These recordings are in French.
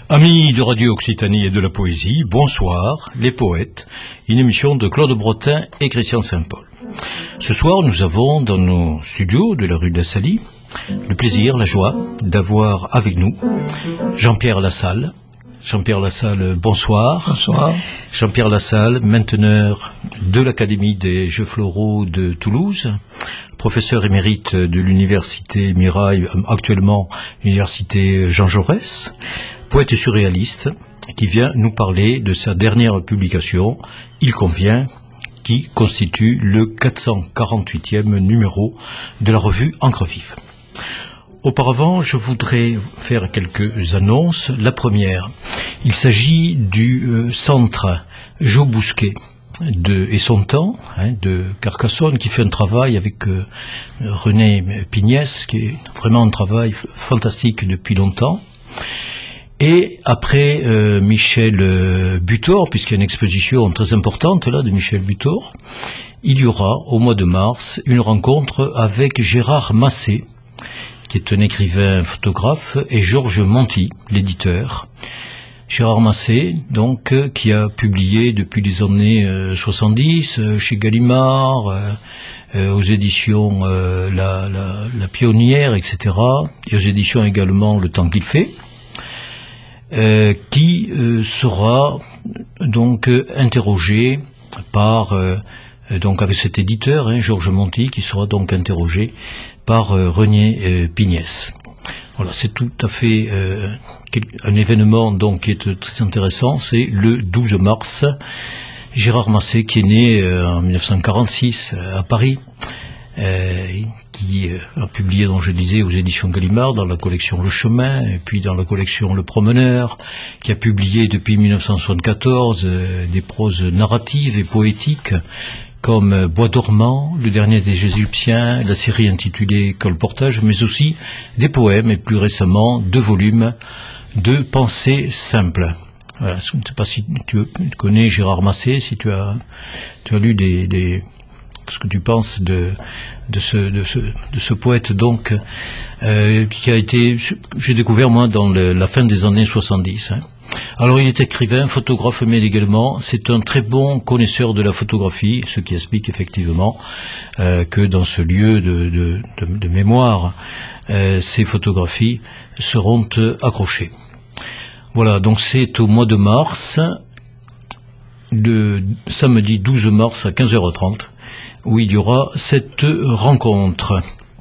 Amis de Radio Occitanie et de la poésie, bonsoir, les poètes, une émission de Claude Bretin et Christian Saint-Paul. Ce soir, nous avons dans nos studios de la rue de la Salie le plaisir, la joie d'avoir avec nous Jean-Pierre Lassalle. Jean-Pierre Lassalle, bonsoir. Bonsoir. Jean-Pierre Lassalle, mainteneur de l'Académie des Jeux Floraux de Toulouse, professeur émérite de l'Université Mirail, actuellement l'Université Jean Jaurès, poète surréaliste, qui vient nous parler de sa dernière publication, Il convient, qui constitue le 448e numéro de la revue Encre Vive. Auparavant, je voudrais faire quelques annonces. La première, il s'agit du centre Jo Bousquet et son temps, de Carcassonne, qui fait un travail avec René Pignès, qui est vraiment un travail fantastique depuis longtemps. Et après Michel Butor, puisqu'il y a une exposition très importante là de Michel Butor, il y aura au mois de mars une rencontre avec Gérard Massé, qui est un écrivain photographe, et Georges Monti, l'éditeur. Gérard Massé, donc, qui a publié depuis les années 70 chez Gallimard, aux éditions la Pionnière, etc., et aux éditions également Le Temps qu'il fait, qui sera donc interrogé par donc avec cet éditeur, Georges Monti, qui sera donc interrogé par René Pignès. Voilà, c'est tout à fait un événement donc qui est très intéressant. C'est le 12 mars. Gérard Massé, qui est né en 1946 à Paris, qui a publié, dont je disais, aux éditions Gallimard, dans la collection Le Chemin, et puis dans la collection Le Promeneur, qui a publié depuis 1974 des proses narratives et poétiques, comme Bois dormant, Le dernier des Égyptiens, la série intitulée Colportage, mais aussi des poèmes, et plus récemment 2 volumes de Pensées simples. Voilà, je ne sais pas si tu connais Gérard Massé, si tu as lu ce que tu penses de ce poète donc qui a été, j'ai découvert moi dans la fin des années 70. Alors il est écrivain, photographe, mais également c'est un très bon connaisseur de la photographie, ce qui explique effectivement que dans ce lieu de mémoire, ces photographies seront accrochées. Voilà, donc c'est au mois de mars, le samedi 12 mars à 15h30, où il y aura cette rencontre.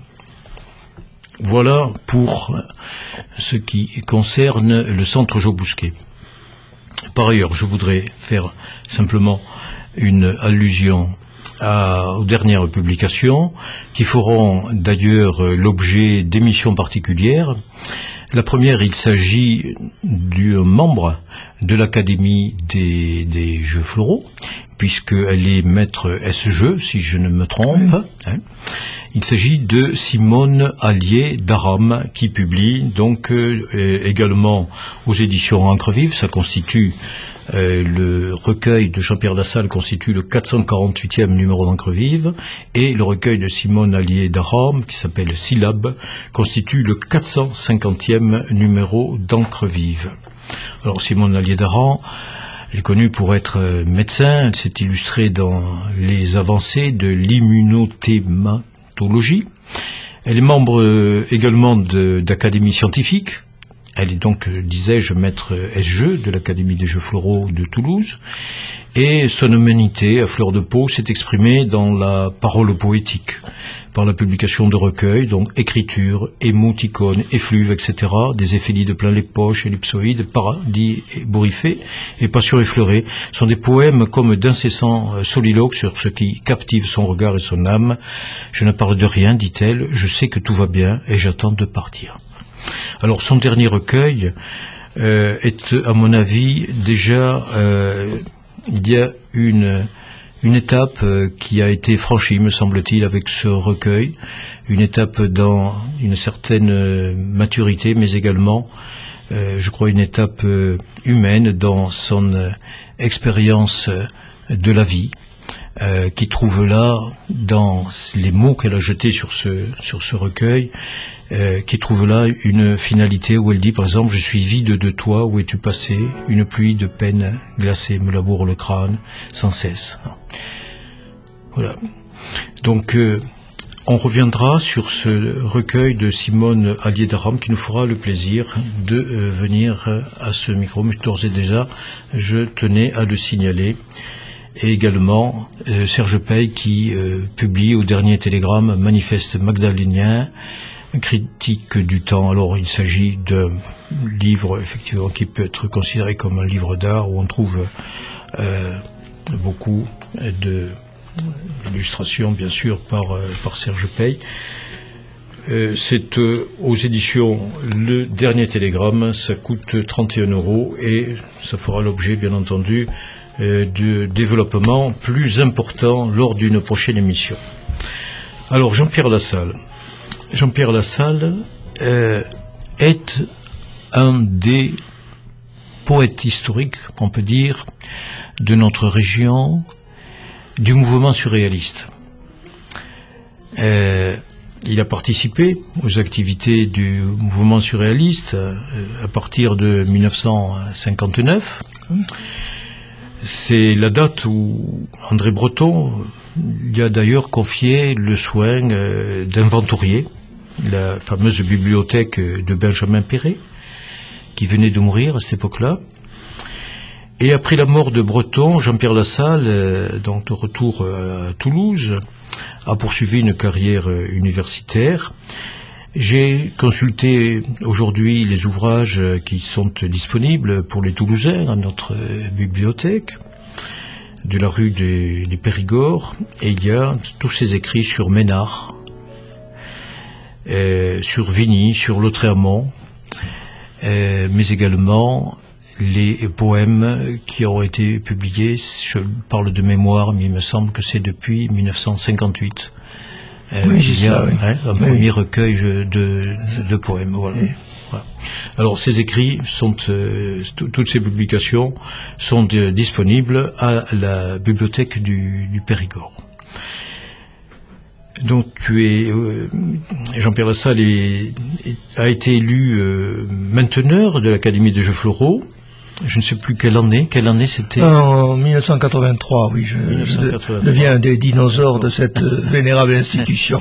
Voilà pour ce qui concerne le centre Jo Bousquet. Par ailleurs, je voudrais faire simplement une allusion aux dernières publications, qui feront d'ailleurs l'objet d'émissions particulières. La première, il s'agit du membre de l'Académie des Jeux Floraux, puisqu'elle est maître S-Jeux, si je ne me trompe. Il s'agit de Simone Allier d'Aram, qui publie donc également aux éditions Encre Vive. Ça constitue le recueil de Jean-Pierre Lassalle constitue le 448e numéro d'Encre Vive, et le recueil de Simone Allier d'Aram, qui s'appelle Syllabes, constitue le 450e numéro d'Encre Vive. Alors Simone Allier d'Aram, elle est connue pour être médecin. Elle s'est illustrée dans les avancées de l'immunothématologie. Elle est membre également d'académies scientifiques. Elle est donc, disais-je, maître S-Jeux de l'Académie des Jeux Floraux de Toulouse. Et son humanité, à fleur de peau, s'est exprimée dans la parole poétique, par la publication de recueils, donc écriture, émoticônes, effluves, etc., des éphélies de plein les poches, ellipsoïdes, paradis bourriffés et passions effleurées, sont des poèmes comme d'incessants soliloques sur ce qui captive son regard et son âme. Je ne parle de rien, dit-elle, je sais que tout va bien et j'attends de partir. Alors son dernier recueil est, à mon avis, déjà, il y a une étape qui a été franchie, me semble-t-il, avec ce recueil, une étape dans une certaine maturité, mais également, je crois, une étape humaine dans son expérience de la vie. qui trouve là, dans les mots qu'elle a jetés sur ce recueil, qui trouve là une finalité où elle dit, par exemple, « Je suis vide de toi, où es-tu passé? Une pluie de peine glacée me laboure le crâne sans cesse. » Voilà. Donc, on reviendra sur ce recueil de Simone Allier-Daram qui nous fera le plaisir de venir à ce micro. Mais d'ores et déjà, je tenais à le signaler. Et également Serge Pey qui publie au dernier télégramme Manifeste magdalénien, critique du temps. Alors il s'agit d'un livre effectivement qui peut être considéré comme un livre d'art où on trouve beaucoup d'illustrations bien sûr par Serge Pey. C'est aux éditions Le Dernier Télégramme, ça coûte 31 € et ça fera l'objet bien entendu de développement plus important lors d'une prochaine émission. Alors Jean-Pierre Lassalle est un des poètes historiques, on peut dire, de notre région, du mouvement surréaliste. Il a participé aux activités du mouvement surréaliste à partir de 1959. C'est la date où André Breton lui a d'ailleurs confié le soin d'inventorier la fameuse bibliothèque de Benjamin Péret, qui venait de mourir à cette époque-là. Et après la mort de Breton, Jean-Pierre Lassalle, donc de retour à Toulouse, a poursuivi une carrière universitaire. J'ai consulté aujourd'hui les ouvrages qui sont disponibles pour les Toulousains à notre bibliothèque de la rue des Périgord, et il y a tous ces écrits sur Ménard, sur Vigny, sur Lautréamont, mais également les poèmes qui ont été publiés. Je parle de mémoire, mais il me semble que c'est depuis 1958. Oui, il y a un premier recueil de poèmes. Voilà. Oui. Voilà. Alors ces écrits sont, toutes ces publications sont disponibles à la bibliothèque du Périgord. Donc Jean-Pierre Lassalle a été élu mainteneur de l'Académie des Jeux Floraux. Je ne sais plus quelle année c'était. En 1983, oui, je deviens des dinosaures de cette vénérable institution.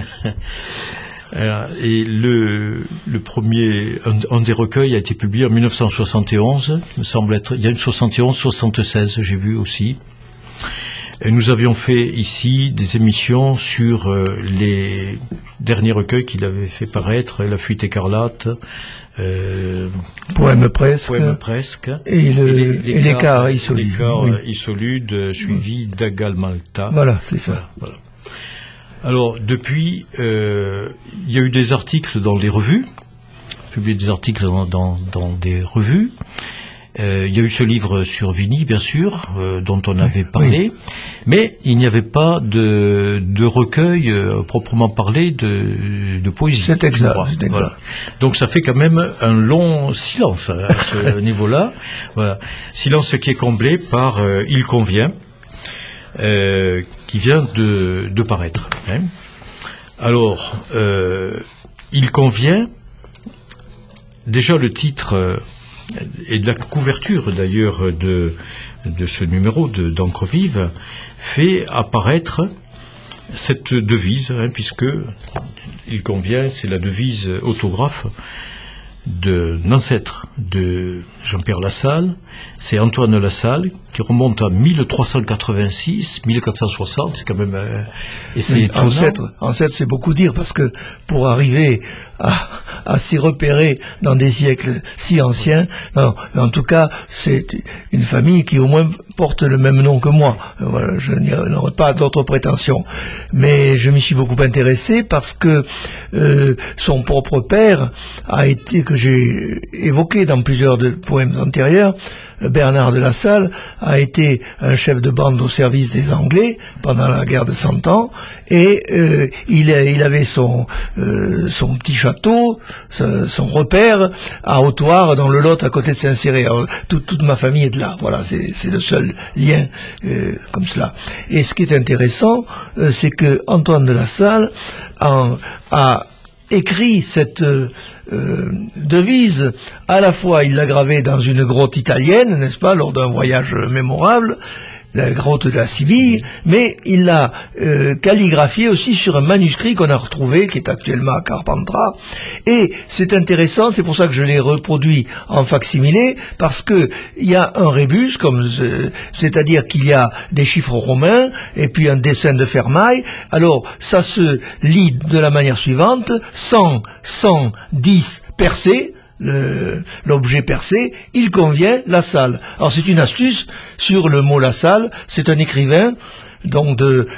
Et le premier, un des recueils a été publié en 1971, me semble être, il y a une 71-76, j'ai vu aussi. Et nous avions fait ici des émissions sur les derniers recueils qu'il avait fait paraître, La Fuite écarlate, Poème presque, et l'écart isolude, suivi d'Agal Malta. Voilà, c'est ça. Voilà. Alors, depuis, il y a eu des articles dans les revues, publié des articles dans des revues. Il y a eu ce livre sur Vigny, bien sûr, dont on avait parlé, mais il n'y avait pas de recueil proprement parlé de poésie. C'est exact. Voilà. Donc ça fait quand même un long silence à ce niveau-là. Voilà. Silence qui est comblé par Il convient, qui vient de paraître. Hein. Alors, Il convient, déjà le titre... et de la couverture d'ailleurs de ce numéro d'Encre Vive fait apparaître cette devise, puisque il convient, c'est la devise autographe d'un ancêtre de Jean-Pierre Lassalle, c'est Antoine Lassalle, qui remonte à 1386, 1460, c'est quand même... et c'est ancêtre, c'est beaucoup dire, parce que pour arriver à s'y repérer dans des siècles si anciens, non, en tout cas, c'est une famille qui au moins porte le même nom que moi. Voilà, je n'aurai pas d'autres prétentions. Mais je m'y suis beaucoup intéressé parce que son propre père a été, que j'ai évoqué dans plusieurs poèmes antérieurs, Bernard de Lassalle, a été un chef de bande au service des Anglais pendant la guerre de 100 ans, et il avait son petit château, son repère à Hautoire, dans le Lot, à côté de Saint-Céré. Toute ma famille est de là. Voilà, c'est le seul lien comme cela. Et ce qui est intéressant, c'est que Antoine de La Salle a écrit cette devise. À la fois, il l'a gravée dans une grotte italienne, n'est-ce pas, lors d'un voyage mémorable, la grotte de la Sibille, mais il l'a calligraphié aussi sur un manuscrit qu'on a retrouvé, qui est actuellement à Carpentras. Et c'est intéressant, c'est pour ça que je l'ai reproduit en facsimilé, parce que il y a un rébus, c'est-à-dire qu'il y a des chiffres romains, et puis un dessin de fermaille. Alors, ça se lit de la manière suivante: 100, 110 percés, l'objet percé, il convient La Salle. Alors c'est une astuce sur le mot La Salle. C'est un écrivain donc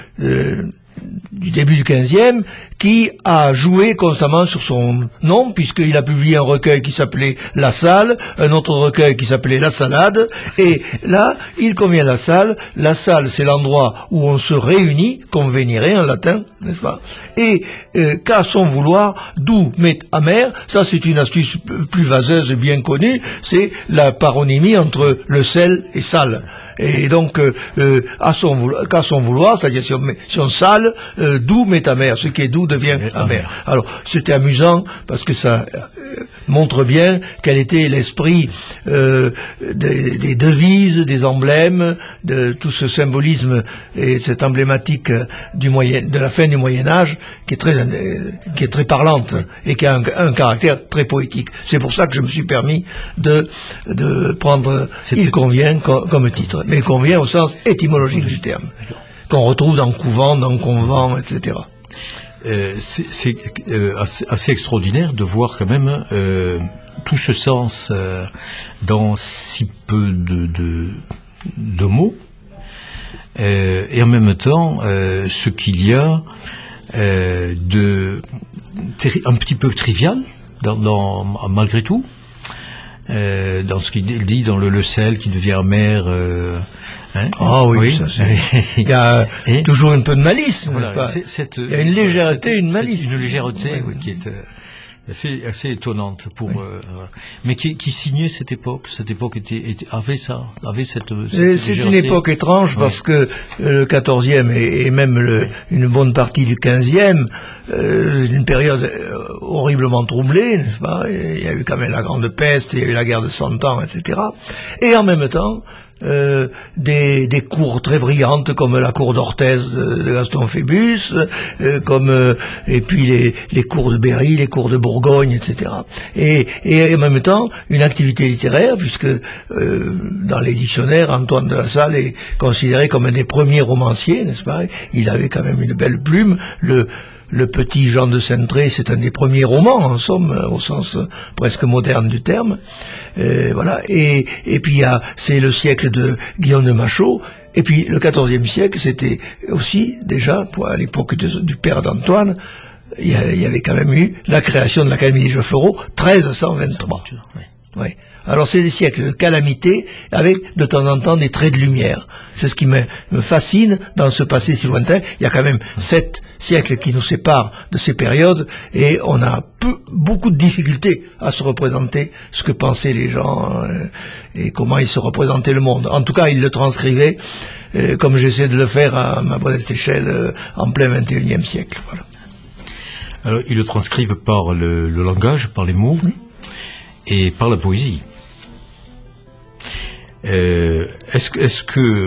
du début du XVe qui a joué constamment sur son nom, puisqu'il a publié un recueil qui s'appelait La Salle, un autre recueil qui s'appelait La Salade, et là il convient La Salle. La Salle, c'est l'endroit où on se réunit, convenire en latin, n'est-ce pas, et qu'à son vouloir, doux mais amer. Ça c'est une astuce plus vaseuse et bien connue, c'est la paronymie entre le sel et salle. Et donc, qu'à son vouloir, c'est-à-dire si on sale, doux mais amer, ce qui est doux devient amer. Alors, c'était amusant, parce que ça montre bien quel était l'esprit des devises, des emblèmes, de tout ce symbolisme et cette emblématique de la fin du Moyen-Âge, qui est très parlante, et qui a un caractère très poétique. C'est pour ça que je me suis permis de prendre Il convient comme titre, mais convient au sens étymologique du terme, qu'on retrouve dans couvent, dans convent, etc. C'est assez extraordinaire de voir quand même tout ce sens dans si peu de mots, et en même temps ce qu'il y a un petit peu trivial malgré tout, dans ce qu'il dit, dans le sel qui devient amer. Ah oui, ça c'est. Il y a toujours un peu de malice. Voilà, il y a une légèreté, une malice. Une légèreté qui est assez étonnante mais qui signait cette époque. Cette époque avait cette c'est une époque étrange, parce que le 14e et même une bonne partie du 15e, une période horriblement troublée, n'est-ce pas? Il y a eu quand même la Grande Peste, il y a eu la guerre de 100 ans, etc. Et en même temps, des cours très brillantes comme la cour d'Orthez de Gaston Phébus, et puis les cours de Berry, les cours de Bourgogne, etc. Et en même temps une activité littéraire, puisque dans les dictionnaires, Antoine de La Salle est considéré comme un des premiers romanciers, n'est-ce pas? Il avait quand même une belle plume. Le petit Jean de Saintré, c'est un des premiers romans, en somme, au sens presque moderne du terme. Voilà. Et puis c'est le siècle de Guillaume de Machaut. Et puis le XIVe siècle, c'était aussi déjà, à l'époque du père d'Antoine, il y avait quand même eu la création de l'Académie des Jeux Floraux, 1323. Oui. Alors c'est des siècles de calamité, avec de temps en temps des traits de lumière. C'est ce qui me fascine dans ce passé si lointain. Il y a quand même 7 siècles qui nous séparent de ces périodes, et on a beaucoup de difficultés à se représenter ce que pensaient les gens et comment ils se représentaient le monde. En tout cas, ils le transcrivaient comme j'essaie de le faire à ma modeste échelle en plein 21e siècle. Voilà. Alors, ils le transcrivent par le langage, par les mots, et par la poésie. Est-ce que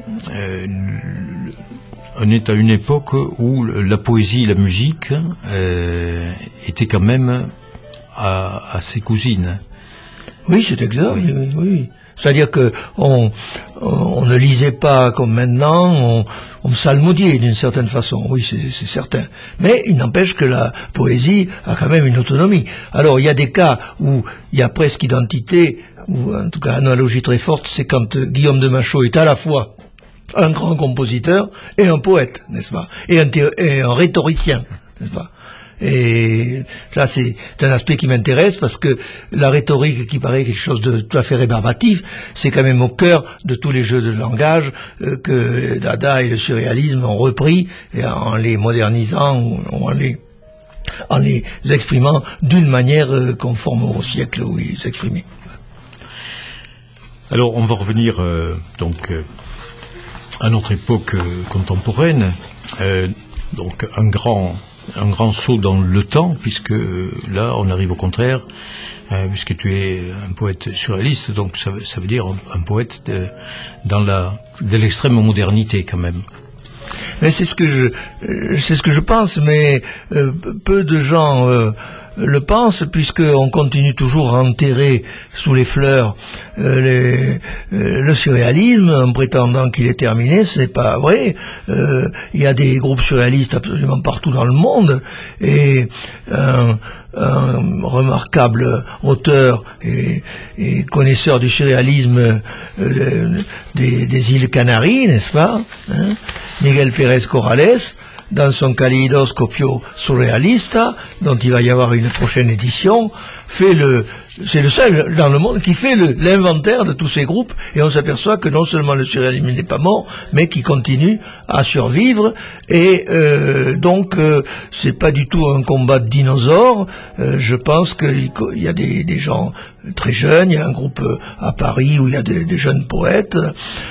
on est à une époque où la poésie et la musique étaient quand même à ses cousines? Oui, c'est exact. Oui. C'est-à-dire que on ne lisait pas comme maintenant, on psalmodiait d'une certaine façon, oui, c'est certain. Mais il n'empêche que la poésie a quand même une autonomie. Alors, il y a des cas où il y a presque identité, ou en tout cas analogie très forte, c'est quand Guillaume de Machaut est à la fois un grand compositeur et un poète, n'est-ce pas, et un rhétoricien, n'est-ce pas. Et là, c'est un aspect qui m'intéresse parce que la rhétorique qui paraît quelque chose de tout à fait rébarbatif, c'est quand même au cœur de tous les jeux de langage que Dada et le surréalisme ont repris et en les modernisant ou en les exprimant d'une manière conforme au siècle où ils s'exprimaient. Alors, on va revenir à notre époque contemporaine. Donc, un grand saut dans le temps, puisque là, on arrive au contraire, puisque tu es un poète surréaliste, donc ça veut dire un poète de l'extrême modernité, quand même. Mais c'est ce que je pense, mais peu de gens le pensent, puisqu'on continue toujours à enterrer sous les fleurs le surréalisme en prétendant qu'il est terminé. Ce n'est pas vrai. Il y a des groupes surréalistes absolument partout dans le monde, et un remarquable auteur et connaisseur du surréalisme des îles Canaries, n'est-ce pas, hein, Miguel Pérez Corrales, dans son Kaleidoscopio Surrealista, dont il va y avoir une prochaine édition, c'est le seul dans le monde qui fait l'inventaire de tous ces groupes, et on s'aperçoit que non seulement le surréalisme n'est pas mort, mais qu'il continue à survivre, et donc c'est pas du tout un combat de dinosaures. Je pense qu'il y a des gens très jeunes, il y a un groupe à Paris où il y a des jeunes poètes,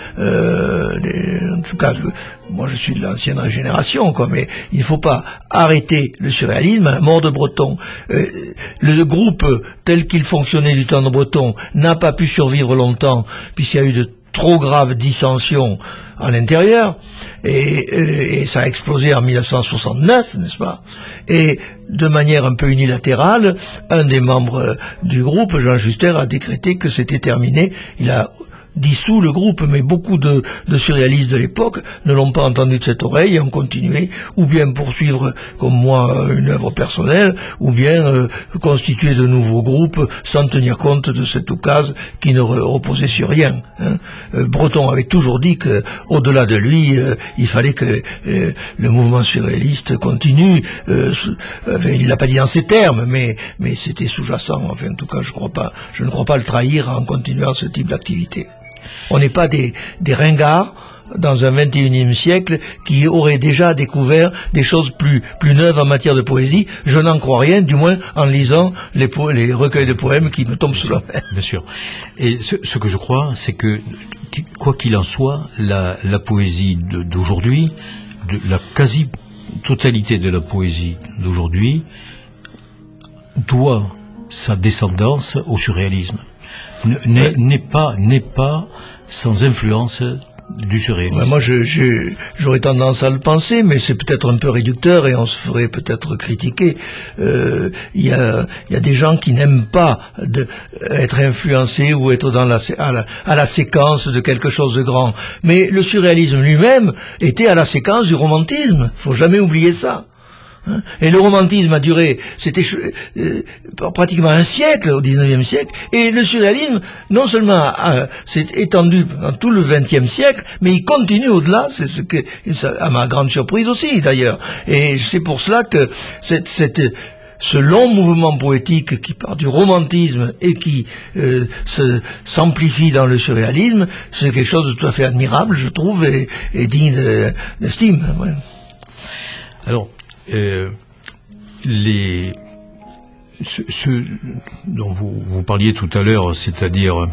en tout cas, moi je suis de l'ancienne génération, quoi, mais il ne faut pas arrêter le surréalisme à la mort de Breton. Le groupe tel qu'il fonctionnait du temps de Breton n'a pas pu survivre longtemps, puisqu'il y a eu de trop graves dissensions à l'intérieur, et ça a explosé en 1969, n'est-ce pas? Et de manière un peu unilatérale, un des membres du groupe, Jean Juster, a décrété que c'était terminé. Il a dissous le groupe, mais beaucoup de surréalistes de l'époque ne l'ont pas entendu de cette oreille et ont continué, ou bien poursuivre, comme moi, une œuvre personnelle, ou bien constituer de nouveaux groupes sans tenir compte de cette oukase qui ne reposait sur rien, hein. Breton avait toujours dit que, au-delà de lui, il fallait que le mouvement surréaliste continue. Il l'a pas dit dans ces termes, mais c'était sous-jacent. Enfin, en tout cas, je ne crois pas le trahir en continuant ce type d'activité. On n'est pas des ringards dans un 21e siècle qui auraient déjà découvert des choses plus neuves en matière de poésie. Je n'en crois rien, du moins en lisant les recueils de poèmes qui me tombent sous la main. Bien sûr. Et ce que je crois, c'est que, quoi qu'il en soit, la poésie d'aujourd'hui, la quasi-totalité de la poésie d'aujourd'hui, doit sa descendance au surréalisme. N'est pas sans influence du surréalisme. Ouais, moi, j'aurais tendance à le penser, mais c'est peut-être un peu réducteur et on se ferait peut-être critiquer. Il y a des gens qui n'aiment pas être influencés ou être à la séquence de quelque chose de grand. Mais le surréalisme lui-même était à la séquence du romantisme. Faut jamais oublier ça. Et le romantisme a duré, c'était pratiquement un siècle au XIXe siècle, et le surréalisme, non seulement s'est étendu dans tout le XXe siècle, mais il continue au-delà, c'est à ma grande surprise aussi d'ailleurs. Et c'est pour cela que ce long mouvement poétique qui part du romantisme et qui s'amplifie dans le surréalisme, c'est quelque chose de tout à fait admirable, je trouve, et digne d'estime. Ouais. Alors, ce dont vous parliez tout à l'heure, c'est-à-dire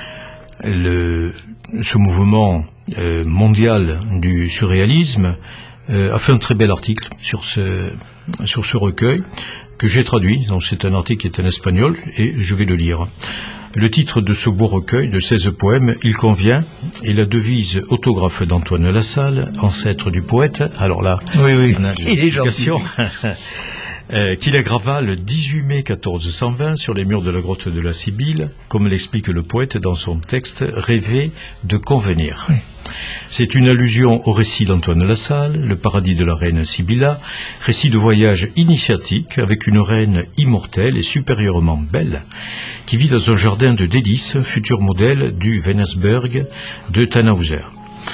ce mouvement mondial du surréalisme, a fait un très bel article sur ce recueil que j'ai traduit. Donc c'est un article qui est en espagnol et je vais le lire. Le titre de ce beau recueil de 16 poèmes, Il convient, est la devise autographe d'Antoine Lassalle, ancêtre du poète. Alors là, oui. On a l'explication qu'il aggrava le 18 mai 1420 sur les murs de la grotte de la Sibylle, comme l'explique le poète dans son texte « Rêver de convenir ». Oui. C'est une allusion au récit d'Antoine Lassalle, Le paradis de la reine Sibylla, récit de voyage initiatique avec une reine immortelle et supérieurement belle, qui vit dans un jardin de délices, futur modèle du Venusberg de Tannhauser.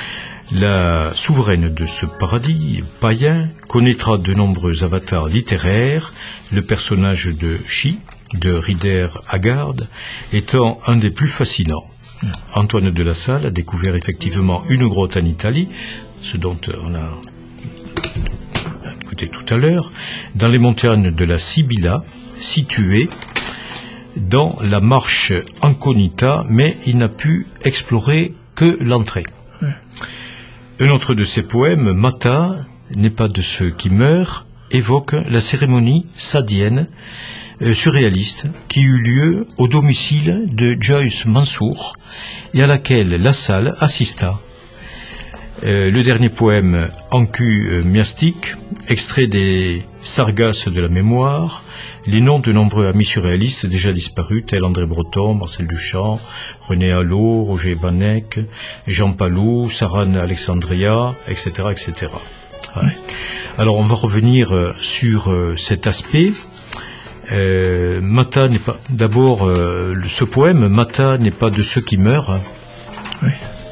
La souveraine de ce paradis païen connaîtra de nombreux avatars littéraires, le personnage de Chi, de Rider Haggard, étant un des plus fascinants. Antoine de La Salle a découvert effectivement une grotte en Italie, ce dont on a écouté tout à l'heure, dans les montagnes de la Sibilla, située dans la marche Anconita, mais il n'a pu explorer que l'entrée. Un autre de ses poèmes, Mata, n'est pas de ceux qui meurent, évoque la cérémonie sadienne surréaliste qui eut lieu au domicile de Joyce Mansour et à laquelle La Salle assista. Le dernier poème, Ancu Miastique, extrait des Sargasses de la mémoire, les noms de nombreux amis surréalistes déjà disparus, tels André Breton, Marcel Duchamp, René Allot, Roger Vanek, Jean Palou, Saran Alexandria, etc., etc. Ouais. Alors on va revenir sur cet aspect. Mata n'est pas... D'abord, ce poème, Mata n'est pas de ceux qui meurent. Oui.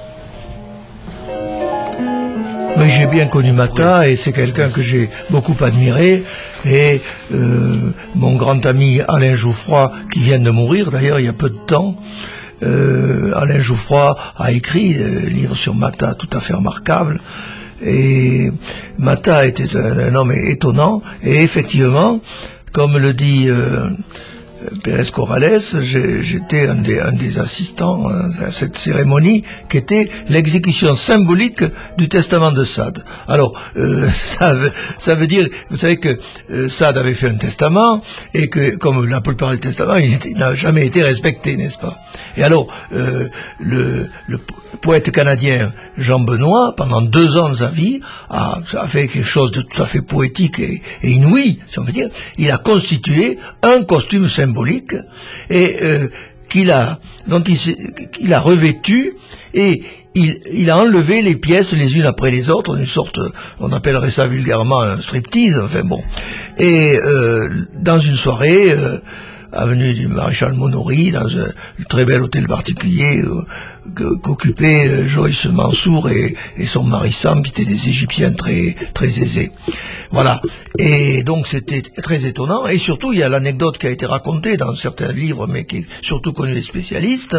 Oui, j'ai bien connu Mata, et c'est quelqu'un que j'ai beaucoup admiré, et mon grand ami Alain Jouffroy, qui vient de mourir d'ailleurs il y a peu de temps, Alain Jouffroy a écrit un livre sur Mata tout à fait remarquable, et Mata était un homme étonnant, et effectivement, comme le dit Pérez Corrales, j'étais un des assistants à cette cérémonie qui était l'exécution symbolique du testament de Sade. Alors, ça veut dire, vous savez que Sade avait fait un testament et que, comme la plupart des testaments, il n'a jamais été respecté, n'est-ce pas? Et alors, le poète canadien Jean Benoît, pendant 2 ans de sa vie, a fait quelque chose de tout à fait poétique et inouï, si on veut dire. Il a constitué un costume symbolique et dont il a revêtu, et il a enlevé les pièces les unes après les autres, une sorte, on appellerait ça vulgairement un striptease, enfin bon. Et dans une soirée, avenue du Maréchal Monory, dans un très bel hôtel particulier qu'occupaient Joyce Mansour et son mari Sam, qui étaient des Égyptiens très très aisés. Voilà. Et donc c'était très étonnant. Et surtout, il y a l'anecdote qui a été racontée dans certains livres, mais qui est surtout connue des spécialistes.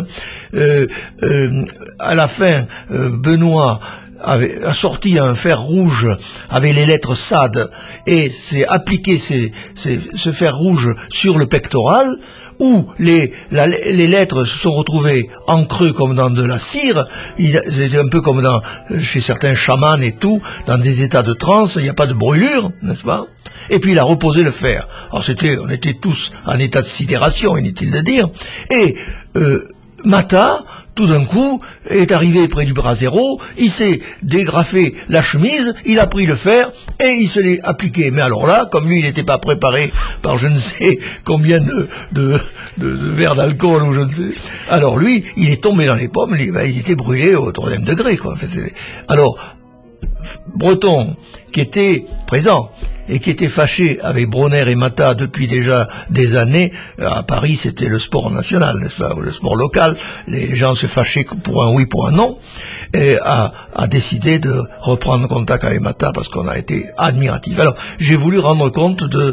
À la fin, Benoît a sorti un fer rouge avec les lettres Sade et s'est appliqué ce fer rouge sur le pectoral, où les lettres se sont retrouvées en creux comme dans de la cire. C'était un peu comme chez certains chamans et tout, dans des états de transe, il n'y a pas de brûlure, n'est-ce pas? Et puis il a reposé le fer. Alors on était tous en état de sidération, inutile de dire. Et Mata, tout d'un coup, est arrivé près du brasero, il s'est dégrafé la chemise, il a pris le fer et il se l'est appliqué. Mais alors là, comme lui, il n'était pas préparé par je ne sais combien de verres d'alcool ou je ne sais. Alors lui, il est tombé dans les pommes, il était brûlé au 3e degré, quoi. Alors, Breton, qui était présent et qui était fâché avec Bronner et Mata depuis déjà des années, à Paris c'était le sport national, n'est-ce pas, ou le sport local, les gens se fâchaient pour un oui, pour un non, et a décidé de reprendre contact avec Mata parce qu'on a été admiratifs. Alors j'ai voulu rendre compte de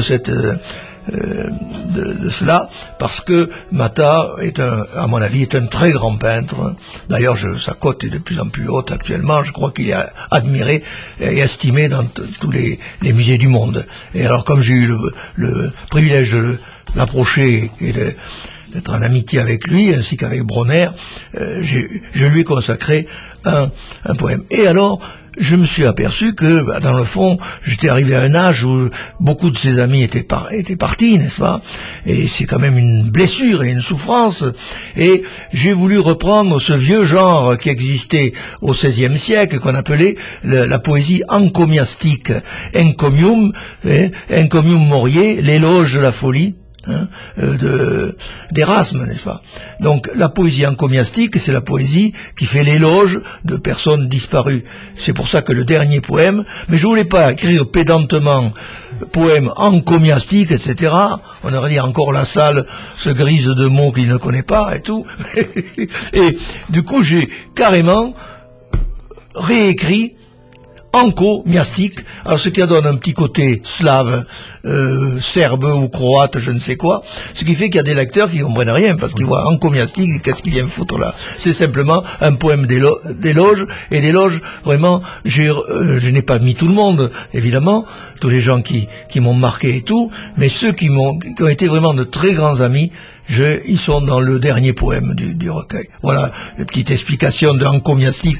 cela, parce que Mata à mon avis, est un très grand peintre. D'ailleurs, sa cote est de plus en plus haute actuellement. Je crois qu'il est admiré et estimé dans tous les musées du monde. Et alors, comme j'ai eu le privilège de l'approcher et d'être en amitié avec lui, ainsi qu'avec Bronner, je lui ai consacré un poème. Et alors, je me suis aperçu que, dans le fond, j'étais arrivé à un âge où beaucoup de ses amis étaient partis, n'est-ce pas? Et c'est quand même une blessure et une souffrance. Et j'ai voulu reprendre ce vieux genre qui existait au XVIe siècle, qu'on appelait la poésie encomiastique, encomium Maurier, l'éloge de la folie. D'Erasme, n'est-ce pas? Donc la poésie encomiastique, c'est la poésie qui fait l'éloge de personnes disparues. C'est pour ça que le dernier poème, mais je voulais pas écrire pédantement poème encomiastique, etc. On aurait dit encore La Salle se grise de mots qu'il ne connaît pas et tout. Et du coup j'ai carrément réécrit encomiastique, alors ce qui donne un petit côté slave, serbe ou croate, je ne sais quoi, ce qui fait qu'il y a des lecteurs qui ne comprennent rien, parce qu'ils voient encomiastique, qu'est-ce qu'il vient foutre là? C'est simplement un poème d'éloge, et d'éloge, vraiment, je n'ai pas mis tout le monde, évidemment, tous les gens qui m'ont marqué et tout, mais ceux qui ont été vraiment de très grands amis, ils sont dans le dernier poème du recueil. Voilà, une petite explication de encomiastique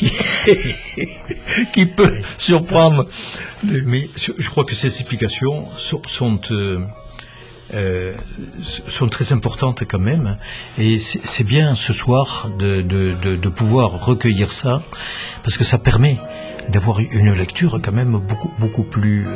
qui peut surprendre. Mais je crois que ces explications sont très importantes quand même, et c'est bien ce soir de pouvoir recueillir ça, parce que ça permet d'avoir une lecture quand même beaucoup plus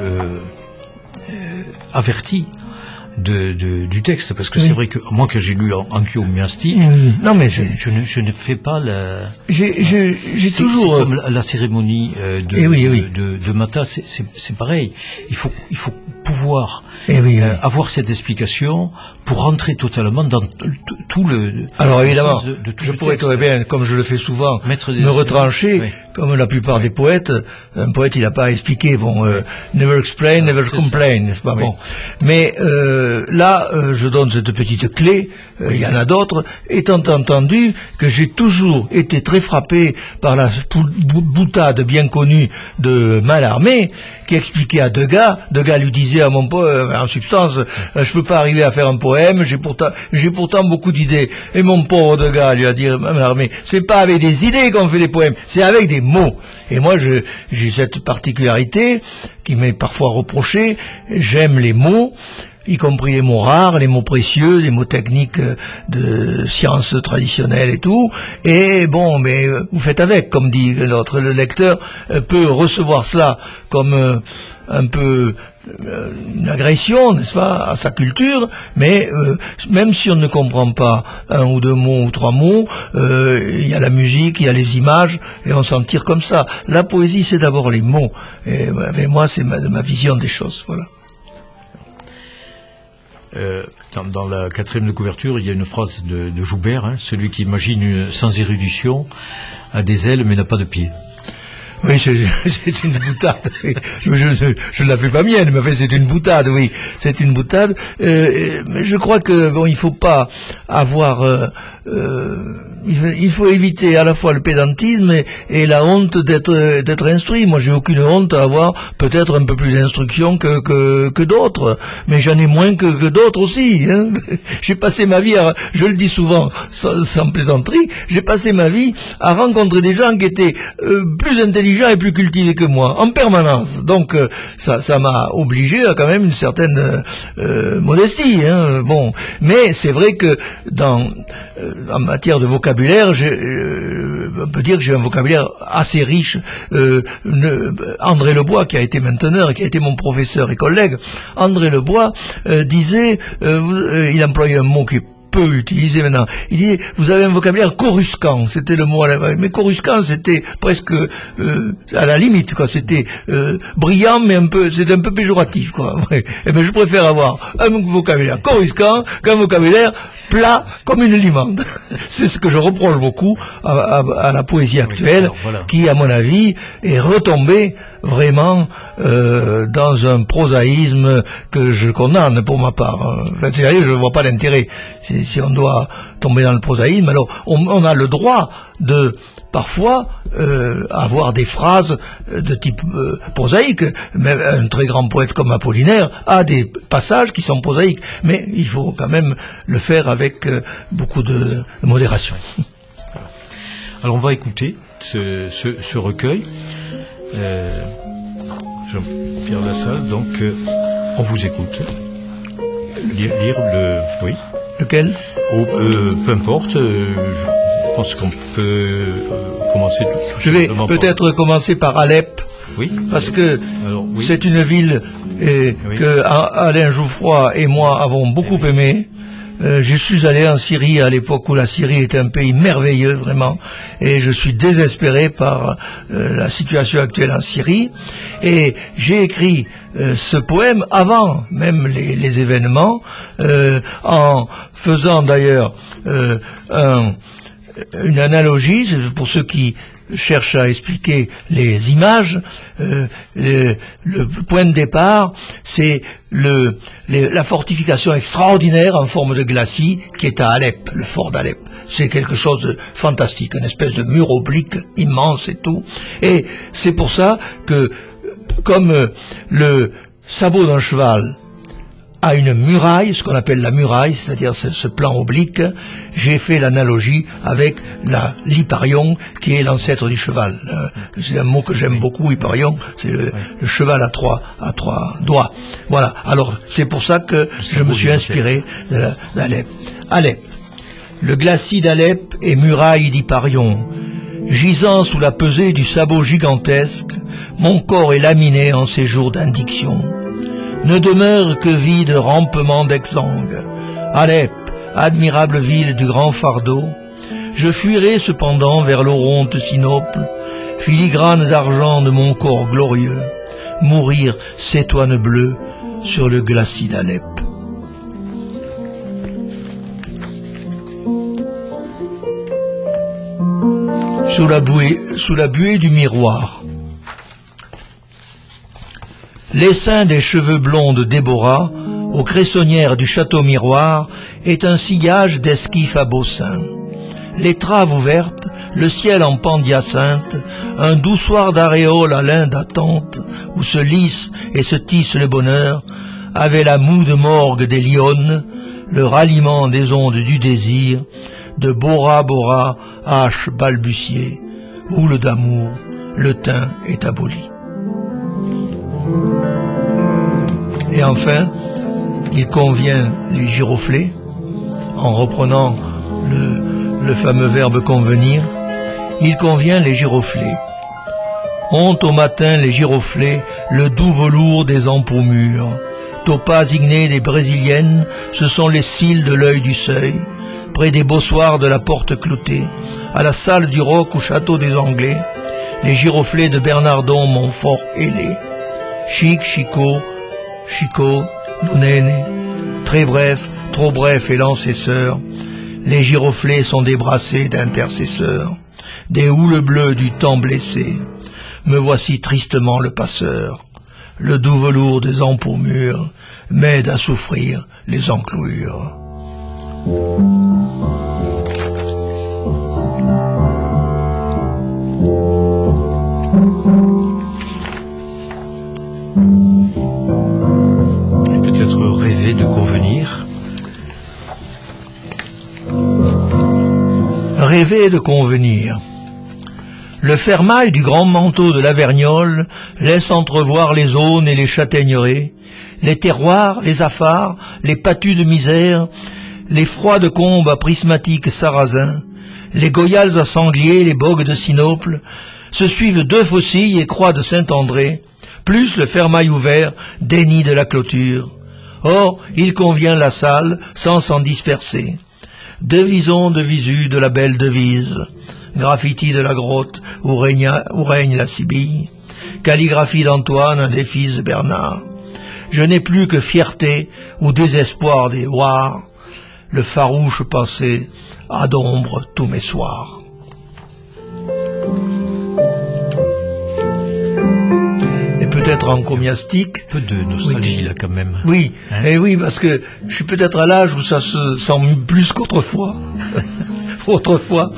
avertie du texte, parce que c'est vrai que moi, que j'ai lu encomiastique, non mais je ne fais pas la. J'ai toujours c'est comme la cérémonie de Mata, c'est pareil. Il faut pouvoir avoir cette explication pour rentrer totalement dans tout le. Alors évidemment, de tout je le pourrais texte. très bien, comme je le fais souvent, me retrancher, comme la plupart des poètes. Un poète, il n'a pas à expliquer. Bon, never explain, never complain, n'est-ce pas? Bon, mais là, je donne cette petite clé. Il y en a d'autres, étant entendu que j'ai toujours été très frappé par la boutade bien connue de Mallarmé, qui expliquait à Degas lui disait à mon poète, en substance, je peux pas arriver à faire un poème, j'ai pourtant beaucoup d'idées. Et mon pauvre Degas lui a dit, Mallarmé, c'est pas avec des idées qu'on fait des poèmes, c'est avec des mots. Et moi, j'ai cette particularité qui m'est parfois reprochée, j'aime les mots, y compris les mots rares, les mots précieux, les mots techniques de sciences traditionnelles et tout. Et bon, mais vous faites avec, comme dit l'autre. Le lecteur peut recevoir cela comme un peu une agression, n'est-ce pas, à sa culture, mais même si on ne comprend pas un ou deux mots ou trois mots, il y a la musique, il y a les images, et on s'en tire comme ça. La poésie, c'est d'abord les mots. Et avec moi, c'est ma vision des choses, voilà. Dans la 4e de couverture, il y a une phrase de Joubert, celui qui imagine sans érudition a des ailes mais n'a pas de pieds. Oui, c'est une boutade. Je ne la fais pas mienne, mais c'est une boutade, oui. C'est une boutade. Mais je crois que il faut pas avoir. Il faut éviter à la fois le pédantisme et la honte d'être instruit. Moi, j'ai aucune honte à avoir peut-être un peu plus d'instruction que d'autres, mais j'en ai moins que d'autres aussi. Hein. J'ai passé ma vie, je le dis souvent, sans plaisanterie, j'ai passé ma vie à rencontrer des gens qui étaient plus intelligents et plus cultivés que moi, en permanence. Donc, ça m'a obligé à quand même une certaine modestie. Hein. Bon, mais c'est vrai que en matière de vocabulaire, on peut dire que j'ai un vocabulaire assez riche. André Lebois, qui a été mainteneur et qui a été mon professeur et collègue, André Lebois disait, il employait un mot qui est peu utilisé maintenant. Il dit, vous avez un vocabulaire coruscant, c'était le mot mais coruscant, c'était presque à la limite, quoi. C'était brillant, mais c'était un peu péjoratif, quoi. Et ben, je préfère avoir un vocabulaire coruscant qu'un vocabulaire plat comme une limande. C'est ce que je reproche beaucoup à la poésie actuelle, alors, voilà, qui, à mon avis, est retombée vraiment dans un prosaïsme que je condamne pour ma part. Enfin, sérieux, je ne vois pas l'intérêt. Si on doit tomber dans le prosaïsme, alors on a le droit de parfois avoir des phrases de type prosaïque. Même un très grand poète comme Apollinaire a des passages qui sont prosaïques, mais il faut quand même le faire avec beaucoup de modération. Alors on va écouter ce recueil. Jean-Pierre Lassalle, donc on vous écoute. Lire le... Oui. Lequel? Peu importe, je pense qu'on peut commencer tout Je vais peut-être commencer par Alep. Oui. Parce que c'est une ville que Alain Jouffroy et moi avons beaucoup aimée. Je suis allé en Syrie à l'époque où la Syrie était un pays merveilleux, vraiment, et je suis désespéré par la situation actuelle en Syrie. Et j'ai écrit ce poème avant même les événements, en faisant d'ailleurs une analogie, pour ceux qui cherche à expliquer les images, le point de départ, c'est la fortification extraordinaire en forme de glacis qui est à Alep, le fort d'Alep. C'est quelque chose de fantastique, une espèce de mur oblique immense et tout. Et c'est pour ça que, comme le sabot d'un cheval à une muraille, ce qu'on appelle la muraille, c'est-à-dire ce plan oblique, j'ai fait l'analogie avec l'hyparion, qui est l'ancêtre du cheval. C'est un mot que j'aime beaucoup, hyparion, c'est le cheval à trois doigts. Voilà, alors c'est pour ça que je me suis inspiré d'Alep. Alep. Le glacis d'Alep est muraille d'hyparion. Gisant sous la pesée du sabot gigantesque, mon corps est laminé en ces jours d'indiction. Ne demeure que vide rampement d'Exangue. Alep, admirable ville du grand fardeau, je fuirai cependant vers l'Oronte Sinople, filigrane d'argent de mon corps glorieux, mourir s'étoile bleue sur le glacis d'Alep. Sous la buée du miroir. L'essaim des cheveux blonds de Déborah, aux cressonnières du château miroir, est un sillage d'esquifs à beau sein. L'étrave ouverte, le ciel en pandiacinthe, un doux soir d'aréole à l'Inde attente, où se lisse et se tisse le bonheur, avait la moue de morgue des lionnes, le ralliement des ondes du désir, de Bora Bora, hache balbutiée, houle d'amour, le teint est aboli. Et enfin, il convient les giroflées, en reprenant le fameux verbe convenir, il convient les giroflées. Ont au matin les giroflées le doux velours des empaumures, topaz igné des brésiliennes, ce sont les cils de l'œil du seuil, près des bossoirs de la porte cloutée, à la salle du Roc au château des Anglais, les giroflées de Bernardon Montfort ailé. Chic, Chicot, Chico, Nounene, très bref, trop bref et l'encesseur, les giroflées sont des brassées d'intercesseurs, des houles bleues du temps blessé, me voici tristement le passeur, le doux velours des empaumures m'aide à souffrir les enclouures. Rêver de convenir. Rêver de convenir. Le fermail du grand manteau de l'Avergnole laisse entrevoir les aunes et les châtaigneraies, les terroirs, les affaires, les pâtus de misère, les froides combes à prismatiques sarrasins, les goyales à sangliers, les bogues de Sinople, se suivent deux faucilles et croix de Saint-André, plus le fermail ouvert, déni de la clôture. Or, il convient la salle sans s'en disperser. Devisons de visu de la belle devise, graffiti de la grotte où règne la Sibylle, calligraphie d'Antoine, un des fils de Bernard. Je n'ai plus que fierté ou désespoir des Loirs, le farouche passé a d'ombre tous mes soirs. Peut-être en comiastique. Un peu de nostalgie oui. Là quand même. Oui, hein? Et oui, parce que je suis peut-être à l'âge où ça se sent plus qu'autrefois. Autrefois,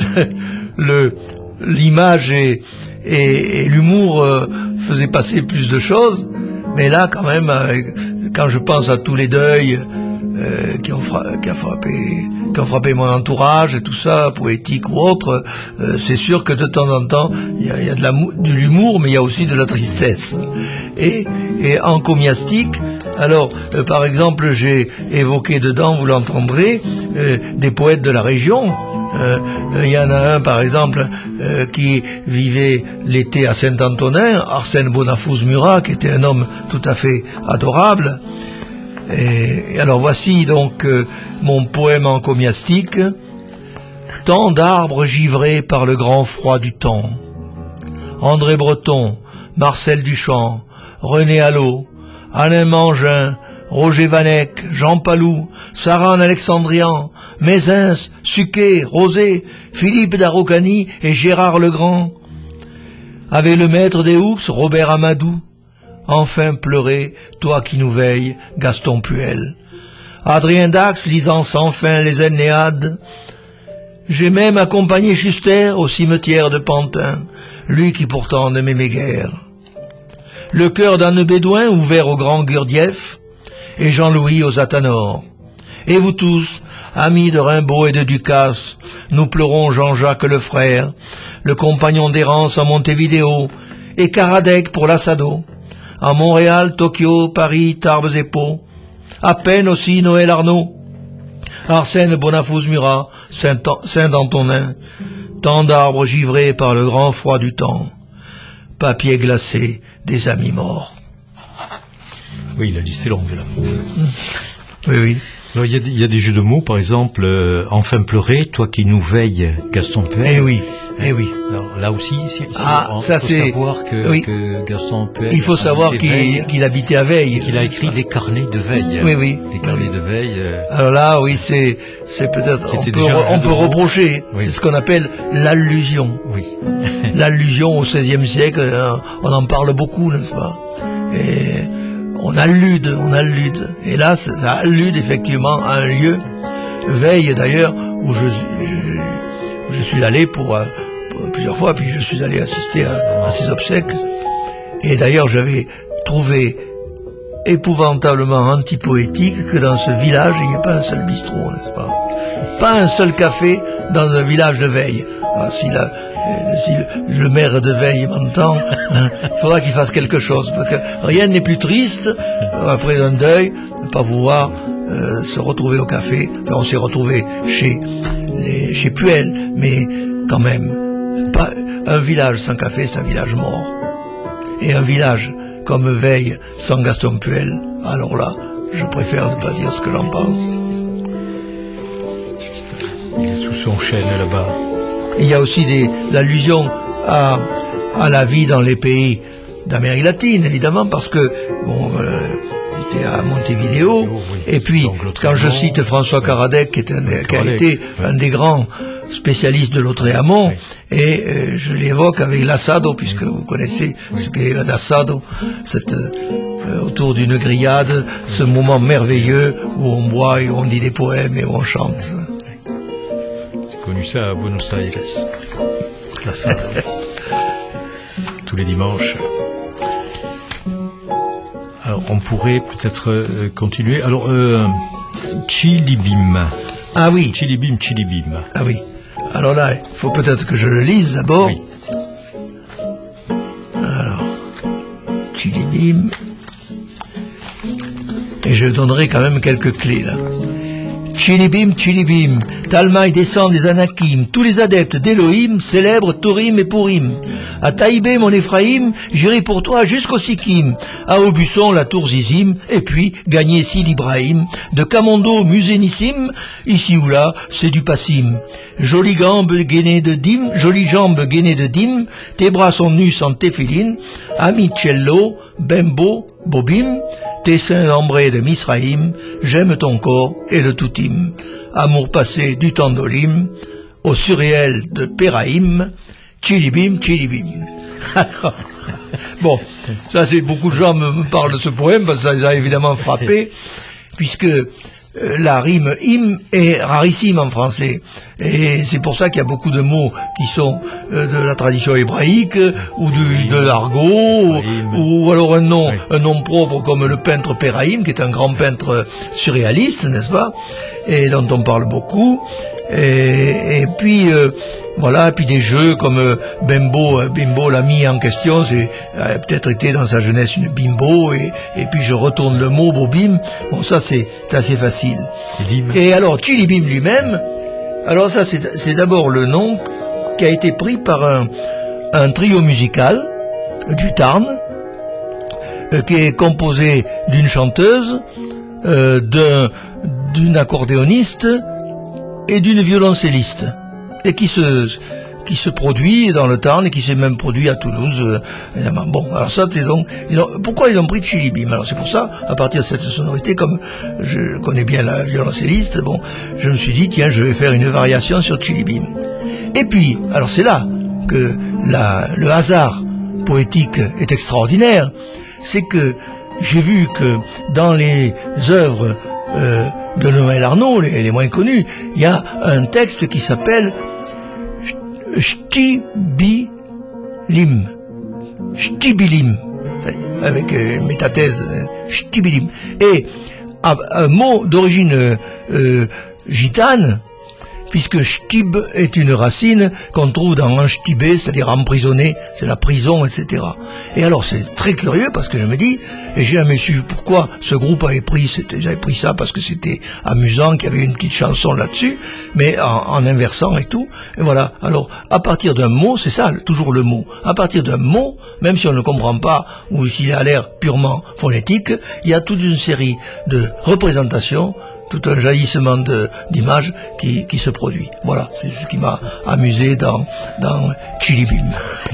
l'image et l'humour faisaient passer plus de choses, mais là quand même, quand je pense à tous les deuils qui ont frappé mon entourage et tout ça, poétique ou autre, c'est sûr que de temps en temps, il y a de l'humour, mais il y a aussi de la tristesse. Et en comiastique, alors, par exemple, j'ai évoqué dedans, vous l'entendrez, des poètes de la région. Il y en a un, par exemple, qui vivait l'été à Saint-Antonin, Arsène Bonafous-Murat, qui était un homme tout à fait adorable. Et alors voici donc mon poème encomiastique. Tant d'arbres givrés par le grand froid du temps. André Breton, Marcel Duchamp, René Allot, Alain Mangin, Roger Vanek, Jean Palou, Saran Alexandrian, Mézins, Suquet, Rosé, Philippe Darocani et Gérard Legrand. Avec le maître des houps, Robert Amadou. Enfin pleurer, toi qui nous veilles, Gaston Puel. Adrien Dax lisant sans fin les Ennéades. J'ai même accompagné Schuster au cimetière de Pantin, lui qui pourtant ne m'aimait guère. Le cœur d'Anne Bédouin ouvert au grand Gurdjieff, et Jean-Louis aux Athanor. Et vous tous, amis de Rimbaud et de Ducasse, nous pleurons Jean-Jacques le frère, le compagnon d'errance à Montevideo, et Karadec pour l'Assado. À Montréal, Tokyo, Paris, Tarbes et Pau. À peine aussi Noël Arnaud. Arsène Bonafous-Murat, Saint-Antonin. Tant d'arbres givrés par le grand froid du temps. Papier glacé des amis morts. Oui, la liste est longue, là. Oui, oui. Alors, il y a des jeux de mots, par exemple, enfin pleurer, toi qui nous veilles, Gaston Puel. Eh oui. Eh oui. Alors là aussi, ça faut c'est savoir que Gaston Puel. Il faut savoir qu'il habitait à Veille. Qu'il a écrit les carnets de Veille. Oui, oui. Les carnets de Veille. Alors là, oui, c'est peut-être on peut reprocher. Oui. C'est ce qu'on appelle l'allusion. Oui. L'allusion au XVIe siècle, on en parle beaucoup, n'est-ce pas? Et on allude. Et là, ça allude effectivement à un lieu, Veille d'ailleurs, où je suis allé pour plusieurs fois, puis je suis allé assister à ses obsèques. Et d'ailleurs, j'avais trouvé épouvantablement antipoétique que dans ce village, il n'y ait pas un seul bistrot, n'est-ce pas? Pas un seul café dans un village de Veille. Alors, si le maire de Veille m'entend, il faudra qu'il fasse quelque chose, parce que rien n'est plus triste, après un deuil, de ne pas pouvoir se retrouver au café. Enfin, on s'est retrouvé chez Puel, mais quand même, pas un village sans café, c'est un village mort. Et un village comme Veille sans Gaston Puel, alors là, je préfère ne pas dire ce que j'en pense. Il est sous son chêne là-bas. Il y a aussi des allusions à la vie dans les pays d'Amérique latine, évidemment, parce que bon, j'étais à Montevideo, oui. Et puis quand je cite François Karadec, qui a été un des grands spécialistes de Lautréamont, oui. Et je l'évoque avec l'assado, puisque vous connaissez ce qu'est un assado, autour d'une grillade, ce moment merveilleux où on boit et on dit des poèmes et où on chante. J'ai connu ça à Buenos Aires, l'assado, tous les dimanches. Alors, on pourrait peut-être continuer. Alors, Chilibim. Ah oui. Chilibim. Ah oui. Alors là, il faut peut-être que je le lise d'abord. Oui. Alors, Chilibim. Et je donnerai quand même quelques clés là. Chilibim, Talmaï descend des Anakim, tous les adeptes d'Elohim célèbrent Torim et Purim. À Taïbé, mon Éphraïm, j'irai pour toi jusqu'au Sikkim. À Aubusson, la tour Zizim, et puis gagner Sil Ibrahim. De Camondo, Musénissime, ici ou là, c'est du passim. Jolies jambes gainées de dîmes, tes bras sont nus sans téphiline. Amicello, Bembo, Bobim, tes seins ambrés de Misraïm, j'aime ton corps et le toutim. Amour passé du temps d'Olim, au surréel de Péraïm, Chilibim. Alors, bon, ça c'est beaucoup de gens me parlent de ce poème, parce que ça les a évidemment frappés, puisque la rime im est rarissime en français. Et c'est pour ça qu'il y a beaucoup de mots qui sont de la tradition hébraïque, ou de l'argot, ou alors un nom propre comme le peintre Péraïm, qui est un grand peintre surréaliste, n'est-ce pas, et dont on parle beaucoup. Et puis voilà, et puis des jeux comme Bimbo, l'ami en question, a peut-être été dans sa jeunesse une bimbo, et puis je retourne le mot bobim. Bon, ça c'est assez facile. Et alors Chilibim lui-même, alors ça c'est d'abord le nom qui a été pris par un trio musical du Tarn, qui est composé d'une chanteuse, d'une accordéoniste et d'une violoncelliste, et qui qui se produit dans le Tarn et qui s'est même produit à Toulouse. Évidemment. Bon, alors ça, c'est donc... pourquoi ils ont pris Chili Beam? Alors c'est pour ça, à partir de cette sonorité, comme je connais bien la violoncelliste, bon, je me suis dit, tiens, je vais faire une variation sur Chili Beam. Et puis, alors c'est là que le hasard poétique est extraordinaire, c'est que j'ai vu que dans les œuvres de Noël Arnaud, les moins connues, il y a un texte qui s'appelle Shtibilim, avec métathèse, Shtibilim, et un mot d'origine gitane, puisque shtib est une racine qu'on trouve dans enchtibé, c'est-à-dire emprisonné, c'est la prison, etc. Et alors c'est très curieux parce que je me dis, et j'ai jamais su pourquoi ce groupe avait pris, j'avais pris ça parce que c'était amusant, qu'il y avait une petite chanson là-dessus, mais en inversant et tout, et voilà. Alors à partir d'un mot, c'est ça, toujours le mot, à partir d'un mot, même si on ne comprend pas, ou s'il a l'air purement phonétique, il y a toute une série de représentations, tout un jaillissement d'images qui se produit. Voilà, c'est ce qui m'a amusé dans Chili Beam.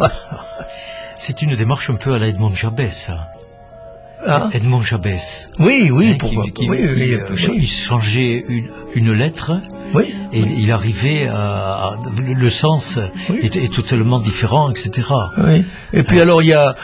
C'est une démarche un peu à la Edmond Jabès, ça. Hein? Edmond Jabès. Oui, Hein, pourquoi il changeait une lettre, oui, et il arrivait à le sens est totalement différent, etc. Oui. Et puis alors il y a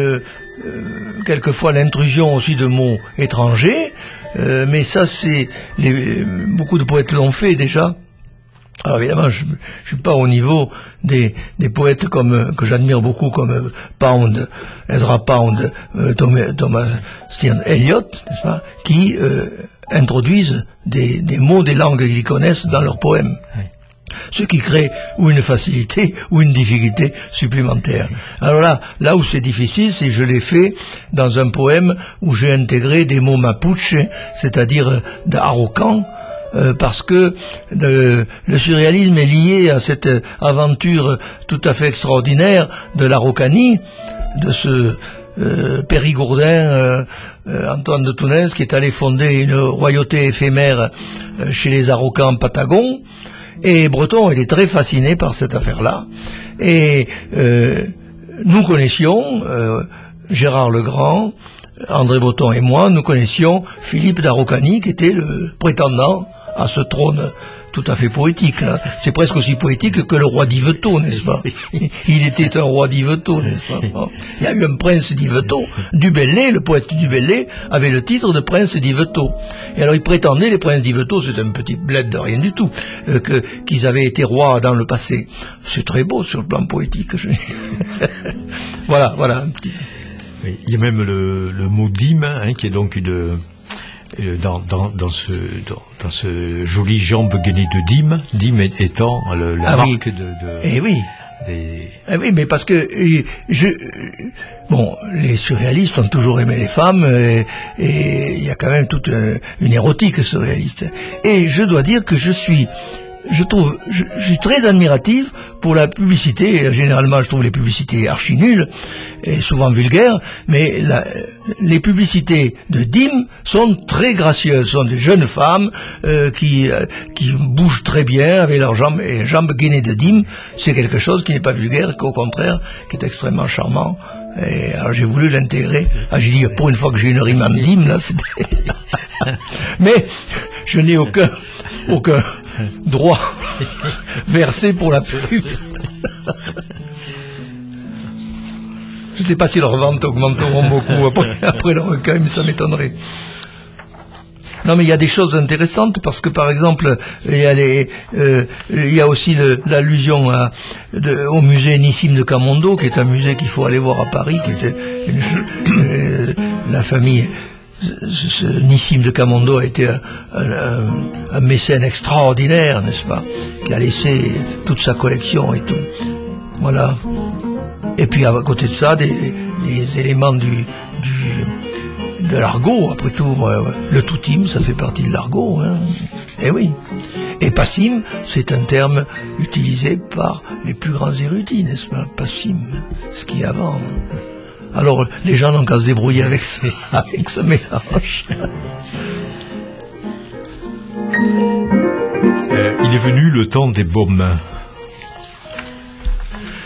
quelquefois l'intrusion aussi de mots étrangers. Mais ça, c'est beaucoup de poètes l'ont fait déjà. Alors évidemment, je suis pas au niveau des poètes que j'admire beaucoup, comme Pound, Ezra Pound, Thomas Stern Eliot, n'est-ce pas, qui introduisent des mots des langues qu'ils connaissent dans leurs poèmes. Oui. Ce qui crée ou une facilité ou une difficulté supplémentaire. Alors là où c'est difficile, c'est que je l'ai fait dans un poème où j'ai intégré des mots mapuche, c'est-à-dire d'Araucan, parce que le surréalisme est lié à cette aventure tout à fait extraordinaire de l'Araucanie, de ce Périgourdin Antoine de Tounès qui est allé fonder une royauté éphémère chez les Araucans Patagons. Et Breton était très fasciné par cette affaire-là. Et nous connaissions, Gérard Legrand, André Breton et moi, nous connaissions Philippe d'Araucanie, qui était le prétendant à ce trône tout à fait poétique. Là. C'est presque aussi poétique que le roi d'Yvetot, n'est-ce pas? Il était un roi d'Yvetot, n'est-ce pas? Bon. Il y a eu un prince d'Yvetot. Dubellay, le poète Dubellay, avait le titre de prince d'Yvetot. Et alors il prétendait, les princes d'Yvetot, c'est un petit bled de rien du tout, qu'ils avaient été rois dans le passé. C'est très beau sur le plan poétique. Voilà. Un petit... Oui, il y a même le mot dîme, hein, qui est donc une... Dans ce joli jambe gainé de dîme étant la marque de Eh oui. Oui, mais parce que les surréalistes ont toujours aimé les femmes et il y a quand même toute une érotique surréaliste. Et je dois dire que je suis très admiratif pour la publicité. Généralement, je trouve les publicités archi nulles et souvent vulgaires, mais les publicités de dîmes sont très gracieuses. Ce sont des jeunes femmes qui bougent très bien avec leurs jambes gainées de dîmes. C'est quelque chose qui n'est pas vulgaire, qu'au contraire, qui est extrêmement charmant. Et alors j'ai voulu l'intégrer. J'ai dit, pour une fois que j'ai une rime en dîme, là, c'était... Mais je n'ai aucun droit versé pour la pub. Je ne sais pas si leurs ventes augmenteront beaucoup après le recueil, mais ça m'étonnerait. Non, mais il y a des choses intéressantes parce que, par exemple, il y a aussi l'allusion au musée Nissim de Camondo, qui est un musée qu'il faut aller voir à Paris, qui était la famille. Ce Nissim de Camondo a été un mécène extraordinaire, n'est-ce pas, qui a laissé toute sa collection et tout. Voilà. Et puis à côté de ça, des éléments de l'argot, après tout, le toutim, ça fait partie de l'argot, hein. Eh oui. Et passim, c'est un terme utilisé par les plus grands érudits, n'est-ce pas, passim, ce qui est avant. Hein. Alors, les gens n'ont qu'à se débrouiller avec ce mélange. Il est venu le temps des baumes.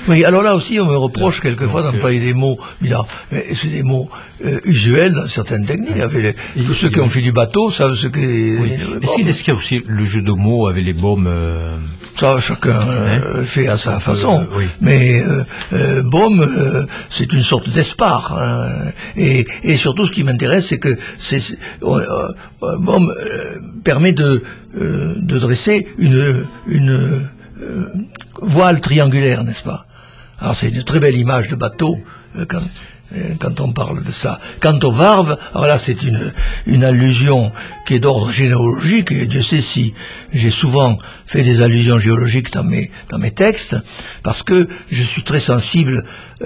Oui, alors là aussi, on me reproche quelquefois d'employer des mots, mais c'est des mots usuels dans certaines techniques. Tous ceux qui ont fait du bateau savent ce qu'est... Oui. Est-ce qu'il y a aussi le jeu de mots avec les baumes Ça, chacun fait à sa façon. Oui. Mais baume, c'est une sorte d'espar. Hein. Et surtout, ce qui m'intéresse, c'est que baume permet de dresser une voile triangulaire, n'est-ce pas? Alors c'est une très belle image de bateau quand on parle de ça. Quant aux varves, alors là c'est une allusion qui est d'ordre généalogique, et Dieu sait si j'ai souvent fait des allusions géologiques dans mes textes, parce que je suis très sensible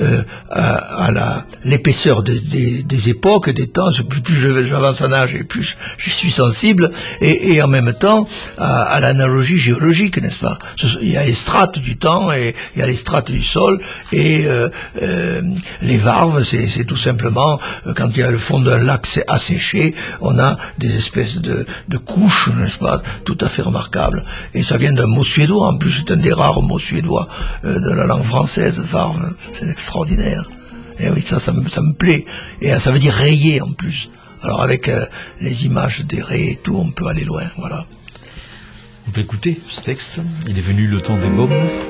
à l'épaisseur des époques, des temps. Plus j'avance en âge et plus je suis sensible, et en même temps à l'analogie géologique, n'est-ce pas? Il y a les strates du temps et il y a les strates du sol, et les varves, c'est tout simplement quand il y a le fond d'un lac asséché, on a des espèces de couches, n'est-ce pas, tout à fait remarquables. Et ça vient d'un mot suédois, en plus c'est un des rares mots suédois de la langue française, varve. C'est extraordinaire. Et oui, ça me plaît. Et ça veut dire rayer en plus. Alors avec les images des raies et tout, on peut aller loin, voilà. On peut écouter ce texte. Il est venu le temps des baumes.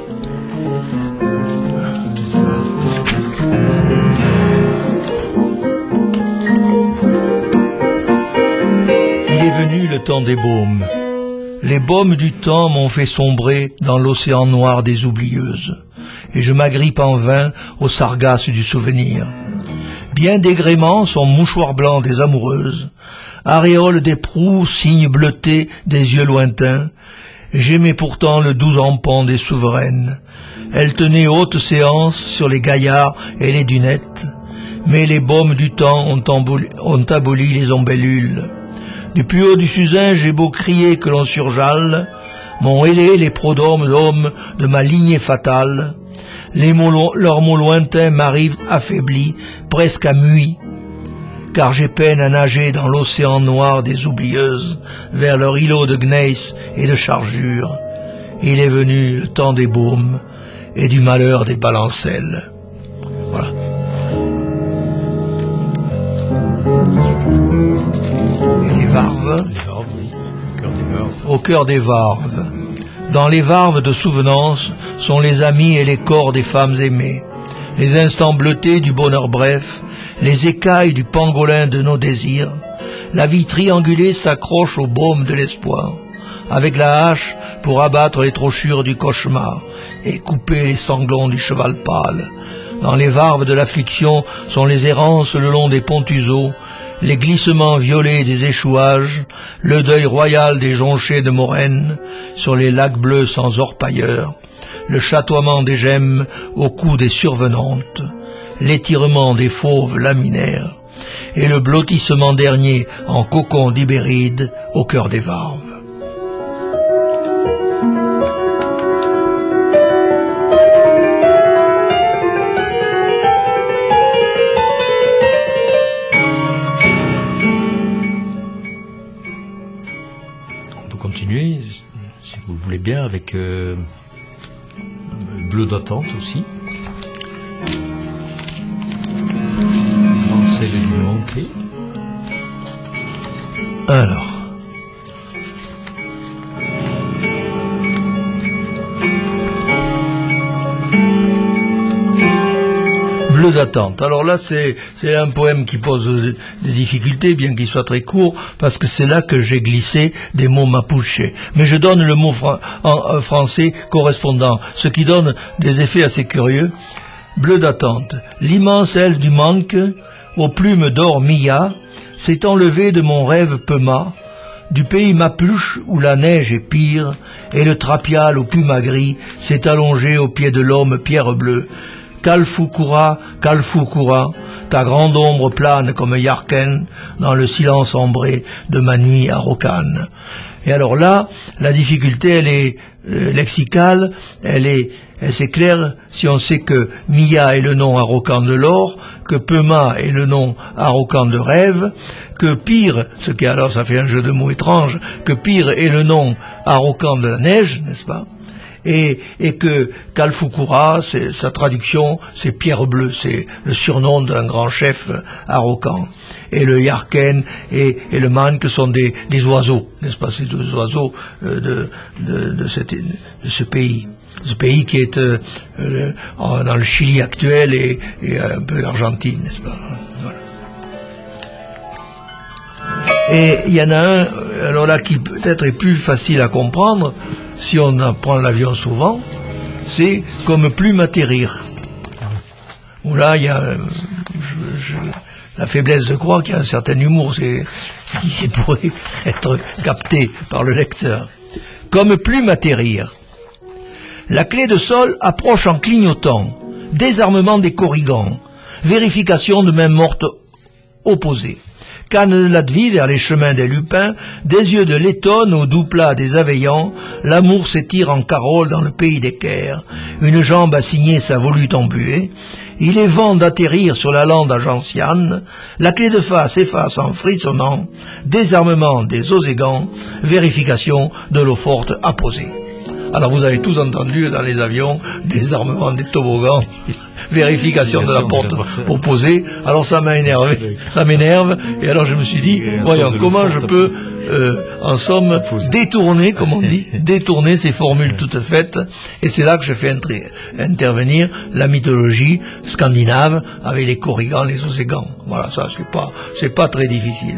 Il est venu le temps des baumes. Les baumes du temps m'ont fait sombrer dans l'océan noir des oublieuses, et je m'agrippe en vain aux sargasses du souvenir. Bien d'égréments sont mouchoirs blancs des amoureuses, aréoles des proues, signes bleutés des yeux lointains. J'aimais pourtant le doux empant des souveraines. Elles tenaient haute séance sur les gaillards et les dunettes, mais les baumes du temps ont aboli les ombellules. Du plus haut du fusain, j'ai beau crier que l'on surjale, m'ont hélé les prodromes d'hommes de ma lignée fatale. Leurs mots lointains m'arrivent affaiblis, presque à muis, car j'ai peine à nager dans l'océan noir des oublieuses, vers leurs îlots de gneiss et de chargures. Il est venu le temps des baumes et du malheur des balancelles. Voilà. Et les varves, oui. Au cœur des varves. Dans les varves de souvenance sont les amis et les corps des femmes aimées, les instants bleutés du bonheur bref, les écailles du pangolin de nos désirs. La vie triangulée s'accroche au baume de l'espoir, avec la hache pour abattre les trochures du cauchemar et couper les sanglons du cheval pâle. Dans les varves de l'affliction sont les errances le long des pontuseaux, les glissements violets des échouages, le deuil royal des jonchés de moraine sur les lacs bleus sans orpailleurs, le chatoiement des gemmes au cou des survenantes, l'étirement des fauves laminaires, et le blottissement dernier en cocon d'Ibéride au cœur des varves. Continuer, si vous le voulez bien, avec Bleu d'attente aussi. Celle du montée. Alors. Bleu d'attente. Alors là, c'est un poème qui pose des difficultés, bien qu'il soit très court, parce que c'est là que j'ai glissé des mots mapuche. Mais je donne le mot en français correspondant, ce qui donne des effets assez curieux. Bleu d'attente. L'immense aile du manque, aux plumes d'or mia, s'est enlevée de mon rêve Pema, du pays mapuche où la neige est pire, et le trapial aux plumes gris s'est allongé au pied de l'homme pierre bleue. Kalfukura, Kalfukura, ta grande ombre plane comme Yarken dans le silence ambré de ma nuit à Rokan. Et alors là, la difficulté, elle est lexicale, c'est clair si on sait que Mia est le nom arrogant de l'or, que Pema est le nom arrogant de rêve, que Pire, ce qui alors ça fait un jeu de mots étrange, que Pire est le nom arrogant de la neige, n'est-ce pas? et que Kalfukura, sa traduction, c'est pierre bleue, c'est le surnom d'un grand chef Arakan. Et le Yarken et le Manque sont des oiseaux, n'est-ce pas, ces deux oiseaux de ce pays. Ce pays qui est dans le Chili actuel et un peu l'Argentine, n'est-ce pas? Voilà. Et il y en a un, alors là, qui peut-être est plus facile à comprendre, si on prend l'avion souvent, c'est comme plume atterrir. Où là, il y a la faiblesse de croire qu'il y a un certain humour qui pourrait être capté par le lecteur. Comme plume atterrir. La clé de sol approche en clignotant. Désarmement des corrigans. Vérification de main morte opposée. Canne Ladvi vers les chemins des lupins, des yeux de Lettonne au doux plat des aveillants, l'amour s'étire en carole dans le pays des Caires. Une jambe a signé sa volute embuée. Il est vent d'atterrir sur la lande agenciane. La clé de face efface en frissonnant. Désarmement des oségans. Vérification de l'eau forte apposée. Alors vous avez tous entendu dans les avions, désarmement des toboggans, vérification de la porte opposée. Alors ça m'a énervé, ça m'énerve. Et alors je me suis dit, voyons, comment je peux, en somme, détourner, comme on dit, détourner ces formules toutes faites. Et c'est là que je fais intervenir la mythologie scandinave avec les corrigans, les oségans. Voilà, ça c'est pas très difficile.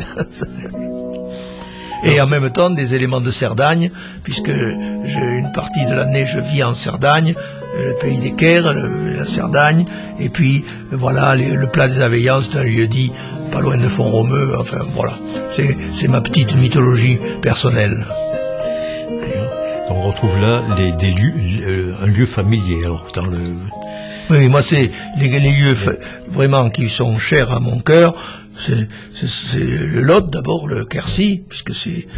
Et en même temps des éléments de Cerdagne, puisque une partie de l'année je vis en Cerdagne, le pays des Caires, la Cerdagne, et puis voilà, le plat des Aveillans, c'est un lieu-dit pas loin de Font-Romeu, enfin voilà, c'est ma petite mythologie personnelle. On retrouve là un lieu familier, alors dans le... Oui, moi c'est les lieux vraiment qui sont chers à mon cœur. C'est le Lot d'abord, le Quercy, puisque c'est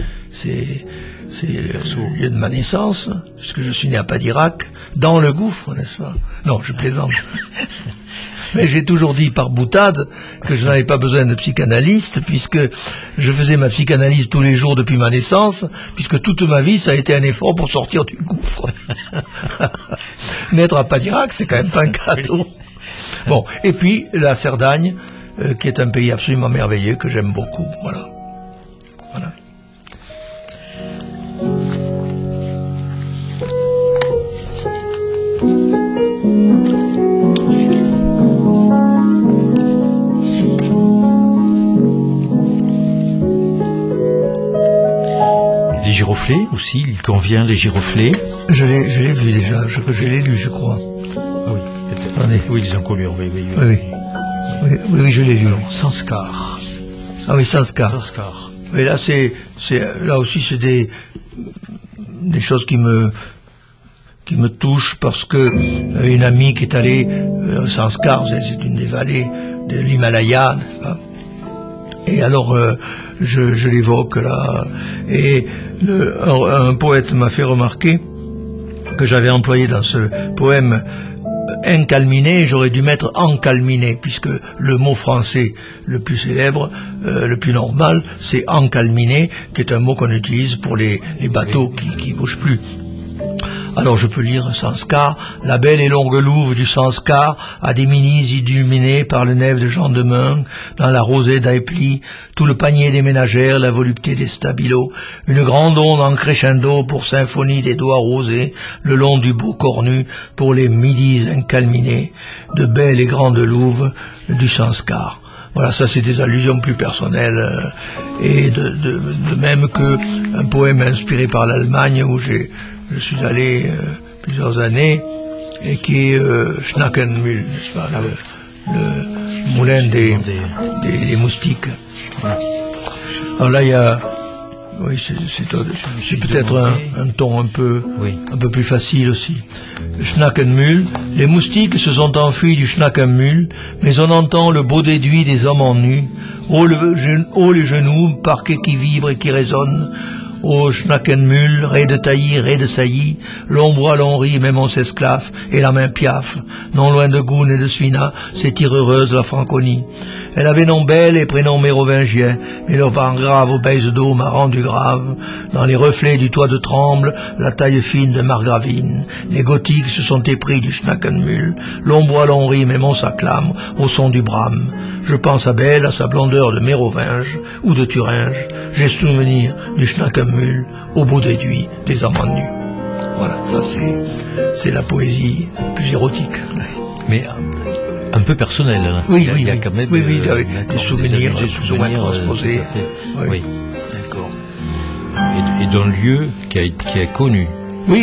le lieu de ma naissance, puisque je suis né à Padirac, dans le gouffre, n'est-ce pas? Non, je plaisante. Mais j'ai toujours dit par boutade que je n'avais pas besoin de psychanalyste, puisque je faisais ma psychanalyse tous les jours depuis ma naissance, puisque toute ma vie ça a été un effort pour sortir du gouffre. Naître à Padirac, c'est quand même pas un cadeau. Bon, et puis la Cerdagne, qui est un pays absolument merveilleux, que j'aime beaucoup, voilà. Voilà. Les giroflées aussi, il convient les giroflées. Je l'ai vu déjà, je l'ai lu, je crois. Ah oui, attendez. Oui, ils ont connu, oui. Oui, je l'ai lu. Sanskar. Ah oui, Sanskar. Sanskar. Mais là, là aussi, c'est des choses qui me touchent, parce que une amie qui est allée Sanskar, c'est une des vallées de l'Himalaya, n'est-ce pas? Et alors, je l'évoque là, et un poète m'a fait remarquer que j'avais employé dans ce poème incalminé, j'aurais dû mettre encalminé, puisque le mot français le plus célèbre, le plus normal, c'est encalminé, qui est un mot qu'on utilise pour les bateaux qui bougent plus. Alors je peux lire Sanskar, la belle et longue louve du Sanskar, à des minis illuminés par le nef de Jean de Meung, dans la rosée d'Aipli, tout le panier des ménagères, la volupté des stabilos, une grande onde en crescendo pour symphonie des doigts rosés, le long du beau cornu, pour les midis incalminés, de belles et grandes louves du Sanskar. Voilà, ça c'est des allusions plus personnelles, et de même que un poème inspiré par l'Allemagne, où je suis allé plusieurs années, et qui est Schnackenmühl, n'est-ce pas, le moulin des moustiques. Alors là, il y a, oui, c'est peut-être un ton un peu plus facile aussi. Schnackenmühl, les moustiques se sont enfuis du Schnackenmühl, mais on entend le beau déduit des hommes en nu. Oh les genoux, parquets qui vibrent et qui résonnent. Ô Schnackenmühl, ré de taillis, ré de saillie, l'on boit, l'on rit, même on s'esclaffe, et la main piaffe. Non loin de Goun et de Svina, s'étire heureuse la Franconie. Elle avait nom bel et prénom mérovingien, mais leur part grave aux baises d'eau m'a rendu grave. Dans les reflets du toit de Tremble, la taille fine de Margravine, les gothiques se sont épris du Schnackenmühl. L'on boit, l'on rit, même on s'acclame, au son du brame. Je pense à Belle, à sa blondeur de Mérovinge ou de Thuringe. J'ai souvenir du Schnackenmühl au bout des duits des amants nus. Voilà, ça c'est la poésie plus érotique. Mais un peu personnel. Hein. Oui, il y a quand même des souvenirs plus ou moins transposés. Oui, d'accord. Et d'un lieu qui est connu. Oui,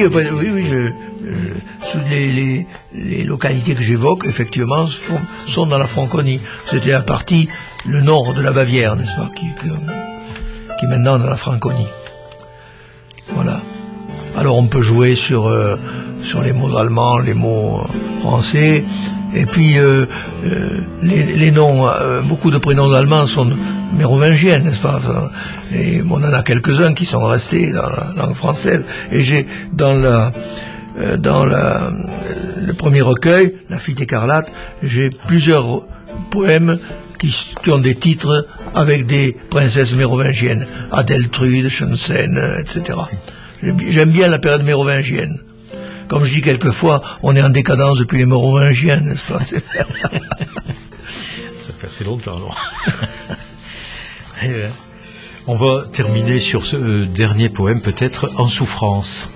les localités que j'évoque, effectivement, sont dans la Franconie. C'était la partie, le nord de la Bavière, n'est-ce pas, qui est maintenant dans la Franconie. Voilà. Alors on peut jouer sur les mots allemands, les mots français, et puis les noms, beaucoup de prénoms allemands sont mérovingiens, n'est-ce pas? Et on en a quelques-uns qui sont restés dans la langue française. Et j'ai dans le premier recueil, La Fille écarlate, j'ai plusieurs poèmes qui ont des titres avec des princesses mérovingiennes, Adeltrude, Schönsen, etc. J'aime bien la période mérovingienne. Comme je dis quelquefois, on est en décadence depuis les mérovingiens, n'est-ce pas? Ça fait assez longtemps, alors. On va terminer sur ce dernier poème, peut-être, En souffrance.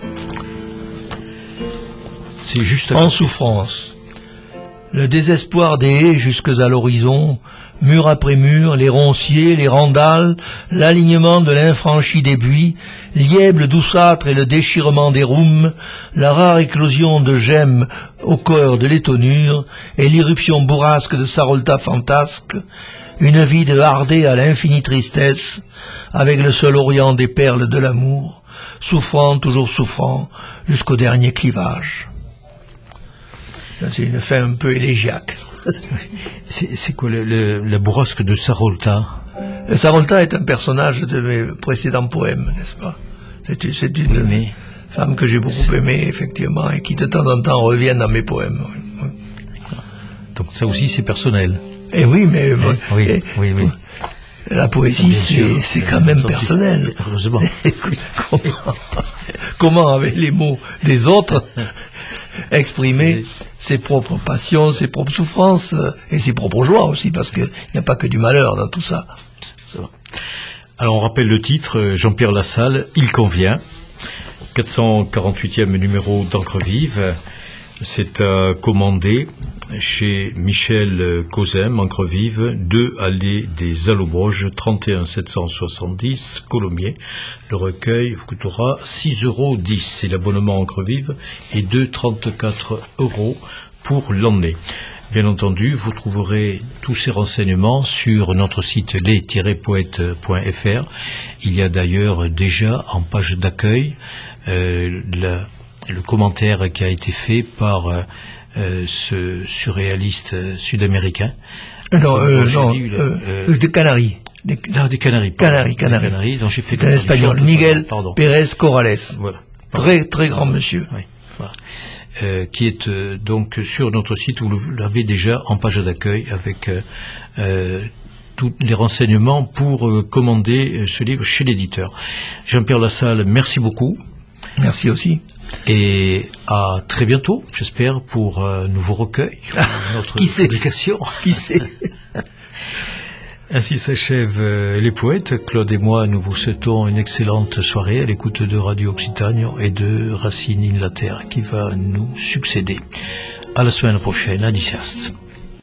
C'est juste En souffrance. Le désespoir des haies jusque à l'horizon, mur après mur, les ronciers, les randales, l'alignement de l'infranchi des buis, l'ièble douceâtre et le déchirement des roumes, la rare éclosion de gemmes au cœur de l'étonnure, et l'irruption bourrasque de Sarolta fantasque, une vie de hardée à l'infinie tristesse, avec le seul orient des perles de l'amour, souffrant, toujours souffrant, jusqu'au dernier clivage. C'est une fin un peu élégiaque. C'est quoi la bourrasque de Sarolta? Sarolta est un personnage de mes précédents poèmes, n'est-ce pas? C'est une femme que j'ai beaucoup aimée, effectivement, et qui de temps en temps revient dans mes poèmes. Donc ça aussi c'est personnel. Et oui, mais oui. La poésie, c'est quand même personnel. Heureusement. Comment, avec les mots des autres, exprimer ses propres passions, ses propres souffrances et ses propres joies aussi, parce qu'il n'y a pas que du malheur dans tout ça. Alors on rappelle le titre, Jean-Pierre Lassalle, Il convient, 448e numéro d'Encre Vive. C'est à commander chez Michel Cosem, Encre Vive, 2 allées des Allobroges, 31 770, Colomiers. Le recueil vous coûtera 6,10 €. Et l'abonnement Encre Vive est de 34 € pour l'année. Bien entendu, vous trouverez tous ces renseignements sur notre site les-poètes.fr. Il y a d'ailleurs déjà en page d'accueil le commentaire qui a été fait par ce surréaliste sud-américain. Des Canaries. Des Canaries. Canaries. Donc j'ai fait c'est un espagnol, Miguel Pérez Corrales. Voilà. Très, très grand monsieur. Oui. Voilà. Qui est donc sur notre site, vous l'avez déjà en page d'accueil avec tous les renseignements pour commander ce livre chez l'éditeur. Jean-Pierre Lassalle, merci beaucoup. Merci aussi. Et à très bientôt, j'espère, pour un nouveau recueil, notre publication. Qui sait? Ainsi s'achèvent les poètes. Claude et moi, nous vous souhaitons une excellente soirée à l'écoute de Radio Occitanie et de Racine in la Terre qui va nous succéder. À la semaine prochaine, à Diciast.